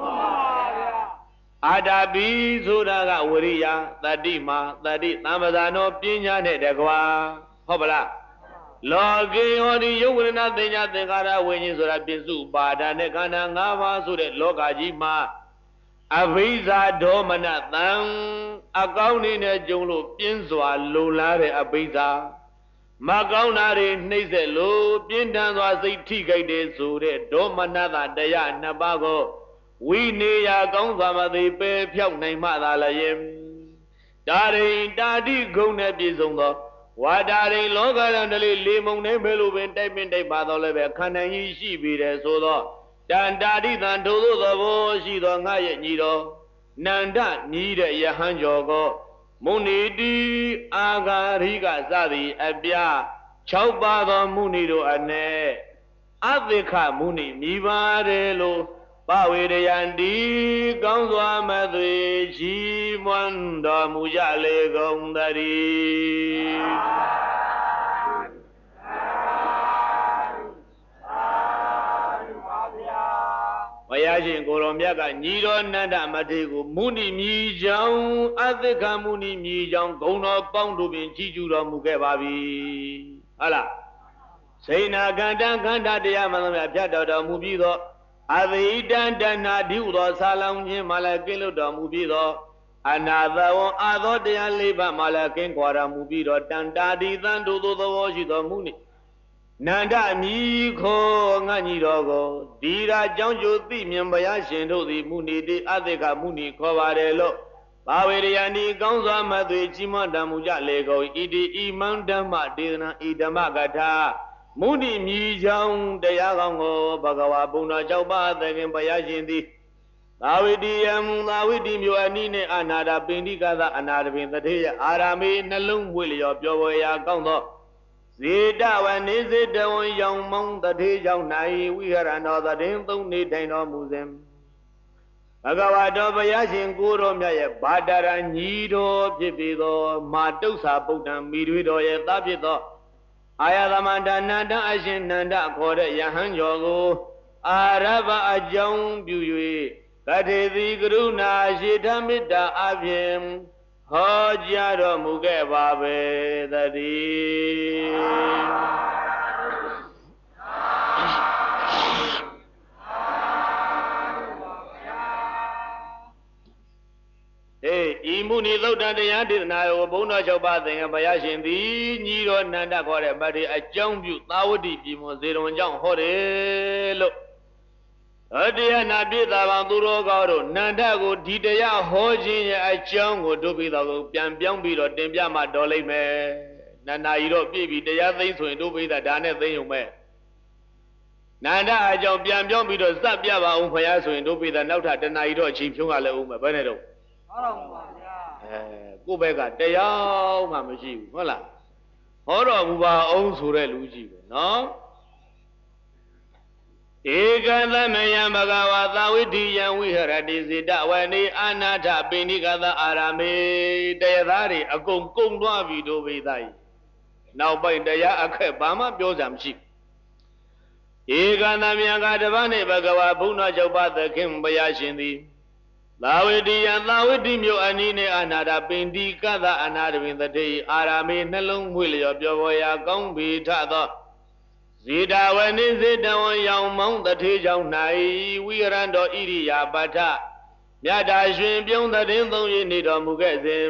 အာတာပိဆိုတာကဝိရိယတတိမာတတိသံပဇာနောပညာနဲ့တကွာဟုတ်ပလားလောကေဟောဒီယုတ်ဝိရဏသင်္ညာသင်္ခါရဝိညာဉ်ဆိုတာပြစ္စုပါဒနဲ့ခန္ဓာ၅ပါးဆိုတဲ့လောကကြီးမှာအဘိဇာဒေါမနတံအကောင်းနေနဲ့ကြုံလို့ပြင်းစွာလုံလားတဲ့အဘိဇာမကောင်းတာတွေနှိမ့်ဆက်လို့ပြင်းထန်စွာစိတ်ထိခိုက်တယ်ဆိုတဲ့ဒေါမနတတရားနှစ်ပါးကိုဝိနေယကောင်းစွာမသိပေဖြောက်နိုင်မှသာလျင်ဒါရင်တာတိဂုံနဲ့ပြည့်စုံသောဝါဒါရင်လောကရန်တလေးလေမုံနေပဲလို့ပင်တိုက်ပင်တိုက်ပါတော့လည်းပဲခန္ဓာကြီးရှိပြီတယ်ဆိုတော့တန်တာတိတန်ထိုသို့သောဘောရှိသောငါရဲ့ညီတော်နန္ဒညီတဲ့ယဟန်ကျော်ကိုမုန်တိအာဂါရိကစသည်အပြ6ပါးသောမုန်ီတို့အ ਨੇ အသိခမုန်ီမြည်ပါတယ်လို့ပါဝေရယံဒီကောင်းစွာမသွေကြီးမွန်းတော်မူကြလေကုန်သတည်းဘုရားရှင်ကိုရောမြတ်ကညီတော်နန္ဒမထေရကိုမုဏိမြည်ကြောင်းအသက္ခမုဏိမြည်ကြောင်းဂုဏ်တော်ပေါင်းတို့ပင်ကြီးကျူတော်မူခဲ့ပါပြီဟုတ်လားစိဏကန္တခန္ဓာတရားမှန်သမျှဖြတ်တော်မူပြီးသောအဘိတံတဏှာဓိဟုသောဆာလောင်ခြင်းမှလည်းကင်းလွတ်တော်မူပြီးသောအနာသဝံအာသောတရားလေးပါးမှလည်းကင်းကွာတော်မူပြီးတော့တန်တာဒီသံတို့သောသဘောရှိတော်မူနိနန္ဒမြီခောငါညီတော်ကိုဒီရာကြောင့်ကျိုးသိမြင်ဘုရားရှင်တို့သည်မုဏိတိအသေကမုဏိခေါ်ပါတယ်လို့ဘာဝေရယံဒီကောင်းစွာမသွေကြီးမွန်တမူကြလေကုန်ဣတိဣမံဓမ္မဒေသနာဣဓမ္မကထာမုဏိမြည်ကြောင့်တရားကောင်းကိုဘဂဝါဘုံတော်၆ပါးသခင်ဘုရားရှင်သည်သာဝတိယံသာဝတိမြို့အနီးနှင့်အနာဒပိန္ဒိကသအနာဒပင်တထေရအာရမေနှလုံးမွေလျော်ပြောဝေရာကောင်းသောဇေတဝနေဇေတဝံရောင်မောင်းတထေကြောင့်၌ဝိဟရဏောတရင်သုံးနေထိုင်တော်မူစဉ်ဘဂဝါတော်ဘုရားရှင်ကိုရောမြတ်ရဲ့ဘာတရညီတော်ဖြစ်ပြီးသောမာတု္ဆာဗုဒ္ဓံမိတွေတော်ရဲ့သားဖြစ်သောအာယသမန္တနန္ဒအရှင်နန္ဒခေါ်တဲ့ယဟန်ကျော်ကိုအာရဘအကြောင်းပြု၍ကထေတိကရုဏာရှိထမေတ္တာအဖြင့်ဟောကြားတော်မူခဲ့ပါပဲတည်းဤမုဏိသုတ်တတရားဒေသနာကိုဘုန်းတော်၆ပါးသင်္ကဘုရားရှင်သည်ညီတော်နန္ဒခေါ်တဲ့ဗတ္တိအကြောင်းပြုသာဝတိပြည်မွန်ဇေရုံကြောင့်ဟောတယ်လို့တရားနာပြည့်သာပေါင်းသူတော်ကောင်းတို့နန္ဒကိုဒီတရားဟောခြင်းရဲ့အကြောင်းကိုတို့ပြီးတော့ပြန်ပြောင်းပြီးတော့တင်ပြမှတော်လိမ့်မယ်နန္ဒကြီးတော့ပြည့်ပြီးတရားသိဆိုရင်တို့ပြီးသားဒါနဲ့သိုံမဲ့နန္ဒအကြောင်းပြန်ပြောင်းပြီးတော့စပ်ပြပါအောင်ဖရားဆိုရင်တို့ပြီးသားနောက်ထပ်တဏှာကြီးတော့အချိန်ဖြုံးရလဲဦးမယ်ဘယ်နဲ့တော့ဟောတော်မူပါဗျာကိုယ့်ဘက်ကတရားမှမရှိဘူးဟုတ်လားဟောတော်မူပါအောင်ဆိုတဲ့လူကြီးပဲနော်ဧကသမယံဘဂဝါသာဝိတိယံဝိဟရတိစေတဝနေအနာထပိဏိကသအာရမေတရားသားတွေအကုန်ကုံသွားပြီတို့ဝိသားကြီးနောက်ပိုင်းတရားအခက်ဘာမှပြောစရာမရှိဧကသမယံကတပတ်နေဘဂဝါဘုန်းတော်၆ပါးသခင်ဘုရားရှင်သည်သာဝတိယံသာဝတိမြို့အနီးနှင့်အနာထပိဏိကသအနာတပင်တတိအာရမေနှလုံးမွေလျော်ပြောပေါ်ရာကောင်းပြီထသောဇေတဝနေဇေတဝံရောင်မောင်းတထေကြောင့်၌ဝိရဏတော်ဣရိယာပထမြတ်တာရှင်ပြုံးတဲ့ရင်သုံးရနေတော်မူခဲ့စဉ်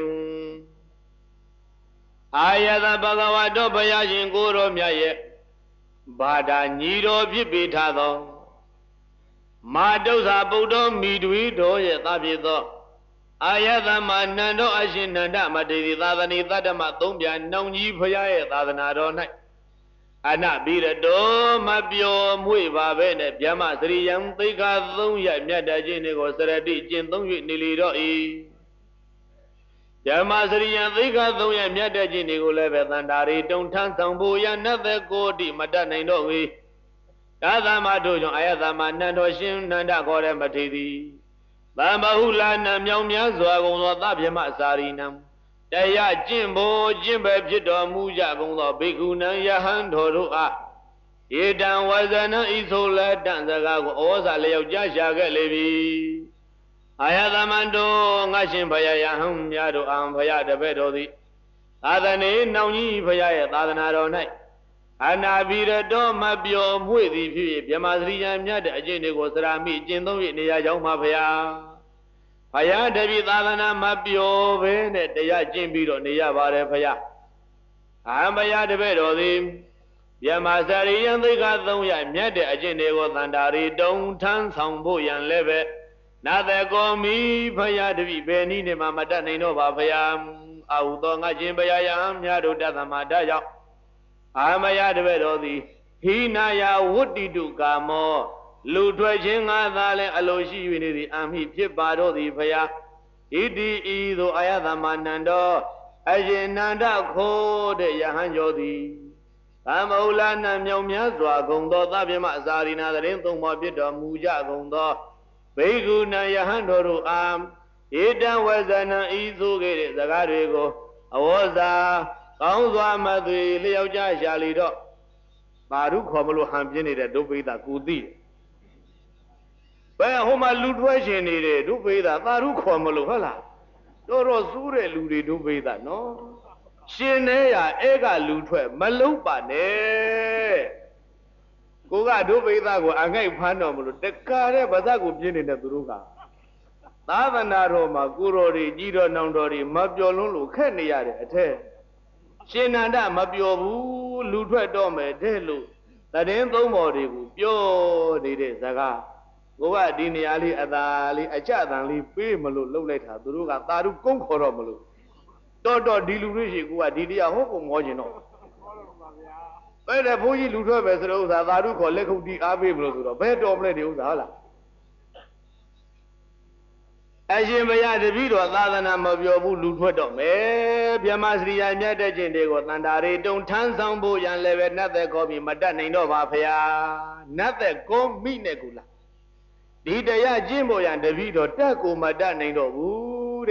အာယတဘဂဝါတော်ဘုရားရှင်ကိုရောမြတ်ရဲ့ဘာဒာညီတော်ဖြစ်ပေထသောမာတု္ဆာဗုဒ္ဓမိတွေတော်ရဲ့သားဖြစ်သောအာယတမနန္ဒောအရှင်နန္ဒမတေတိသာသနေတတ္တမသုံးပြနှောင်ကြီးဘုရားရဲ့သာသနာတော်၌အနပိရတောမပြောမွေပါပဲနဲ့ဗျမစရိယံသိက္ခာ3ရပ်မြတ်တခြင်းတွေကိုစရတိကျင့်သုံး၍နေလေတော့၏ဗျမစရိယံသိက္ခာ3ရပ်မြတ်တခြင်းတွေကိုလည်းပဲတန်တာရီတုံထမ်းဆောင်ဖို့ရနတ်သက်ကိုတိမတတ်နိုင်တော့၏သာသမတို့ကြောင့်အာယသမနန္တော်ရှင်နန္ဒခေါ်တဲ့မထေသည်သမဟုလာနံမြောင်များစွာကုန်သောသဗျမစာရီနံတရားကျင့်ဖို့ကျင့်ပဲဖြစ်တော်မူကြကုန်သောဘိက္ခုနံယဟန်တော်တို့အားဧတံဝဇနံဤဆိုလက်တန်စကားကိုဩဇာလျောက်ကြားရှာခဲ့လေပြီအာယသမန္တောငါရှင်ဘုရားယဟန်များတို့အံဘုရားတပည့်တော်သည်သာသနေနောင်ကြီးဘုရားရဲ့သာသနာတော်၌အနာဘိရတောမပြောမွေ့သည်ဖြစ်၍ဗြဟ္မာစရိယံမြတ်တဲ့အကျင့်တွေကိုစရာမိကျင့်သုံး၍နေရာကြောင်းမှာဘုရားဘုရားတပည့်သာသနာမပြောဘဲနဲ့တရားကျင့်ပြီးတော့နေရပါတယ်ဘုရားဘုရားတပည့်တော်သည်ဗျမစရိယံသိက္ခာ300မြတ်တဲ့အကျင့်တွေကိုသန္တာရီတုံထမ်းဆောင်ဖို့ရန်လည်းပဲနာသကောမီဘုရားတပည့်ဘယ်နည်းနဲ့မှမတတ်နိုင်တော့ပါဘုရားအာဟုသောငါရှင်ဘုရားယဟန်မြတ်တို့တသမတာကြောင့်ဘုရားတပည့်တော်သည်ဟိနာယဝတ္တိတုကာမောလူထွက်ခြင်းငါသာလဲအလိုရှိ၍နေသည်အမိဖြစ်ပါတော့သည်ဘုရားဣတိဤသို့အာယသမနန္တောအရှင်နန္ဒခိုးတဲ့ယဟန်ကျော်သည်သမௌလာနံမြောင်များစွာဂုံသောသဗ္ဗမအစာရိနာတရင်သုံးပါးဖြစ်တော်မူကြကုန်သောဘိက္ခုနယဟန်တော်တို့အားဧတံဝဇနံဤသို့ခဲ့တဲ့စကားတွေကိုအဝေါဇာကောင်းစွာမသွေလျောက်ကြရှာလီတော့သာဓုခေါ်မလို့ဟန်ပြင်းနေတဲ့ဒုပိသကိုသိတယ်ဘယ်ဟိုမှာလူတွဲရှင်နေတဲ့ဒုပိသသာဓုခေါ်မလို့ဟုတ်လားတော်တော်စူးတဲ့လူတွေဒုပိသနော်ရှင်နေရအဲ့ကလူထွက်မလုံးပါနဲ့ကိုကဒုပိသကိုအငိုက်ဖမ်းတော်မလို့တကားတဲ့ဗဇက်ကိုပြင်းနေတဲ့သူတို့ကသာသနာတော်မှာကိုတော်တွေကြီးတော်နောင်တော်တွေမပြောလွန်းလို့ခက်နေရတဲ့အထက်ရှင်နန္ဒမပြောဘူးလူထွက်တော့မယ်တဲ့လို့တရင်သုံးပေါ်တွေကိုပြောနေတဲ့ဇကားကိုကဒီနေရာလေးအသာလေးအကြအတန်လေးပေးမလို့လှုပ်လိုက်တာသူတို့ကသာဓုကုန်းခေါ်တော့မလို့တော်ဒီလူတွေရှိကိုကဒီတရားဟုတ်ကိုမောကျင်တော့ပဲတဲ့ဘုန်းကြီးလူထွက်ပဲဆိုတော့ဥစ္စာသာဓုခေါ်လက်ခုပ်တီးအားပေးမလို့ဆိုတော့ဘယ်တော်မလဲဒီဥစ္စာဟုတ်လားအရှင်ဘုရားတပည့်တော်သာသနာမပြောဘူးလူထွက်တော့မယ်ဗျမစရိယာမြတ်တဲ့ခြင်းတွေကိုတန်တာရီတုံထမ်းဆောင်ဖို့ရန်လည်းပဲနတ်သက်ခေါ်ပြီးမတတ်နိုင်တော့ပါဖရာနတ်သက်ကိုမိနဲ့ကူလားဒီတရားကျင့်ဖို့ရန်တပည့်တော်တက်ကိုမတတ်နိုင်တော့ဘူး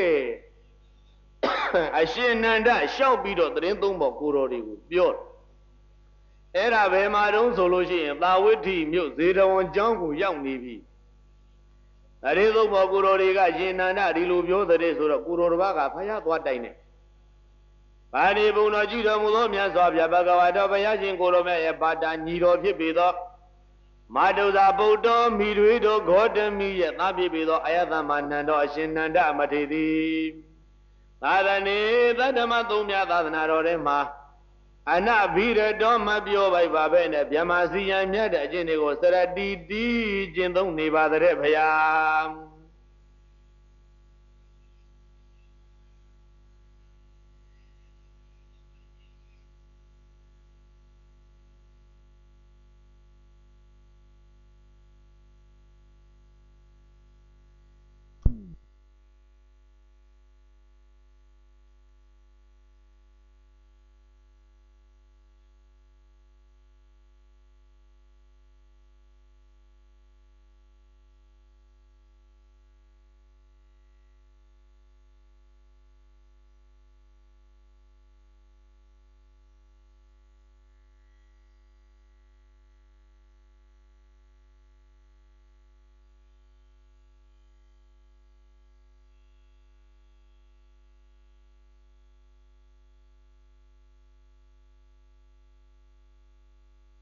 တဲ့အရှင်နန္ဒလျှောက်ပြီးတော့သတင်းသုံးပေါ်ကိုတော်တွေကိုပြောတယ်အဲ့ဒါဘယ်မှာတုံးဆိုလို့ရှိရင်သာဝိတ္ထိမြို့ဇေတဝန်ကျောင်းကိုရောက်နေပြီအရေသုံးပေါ်ကိုတော်တွေကရှင်နန္ဒဒီလိုပြောတဲ့ဆိုတော့ကိုတော်တစ်ပါးကဖယားသွားတိုင်တယ်ဗာဒီဘုံတော်ကြည့်တော်မူသောမြတ်စွာဘုရားဘဂဝါတော်ဘုရားရှင်ကိုတော်မြတ်ရဲ့ပါတာညီတော်ဖြစ်ပေသောမတုဇာဗုဒ္ဓမိတွေတို့ဂေါတမီရဲ့သားဖြစ်ပေသောအယသမနန္ဒောအရှင်နန္ဒမထေသည်သာသနေသတ္တမသုံးမြတ်သာသနာတော်ထဲမှာအနဘိရတော်မပြောပိုက်ပါပဲနဲ့ဗျမစီယံမြတ်တဲ့အကျင့်တွေကိုစရတိတိကျင့်သုံးနေပါတဲ့ဘုရား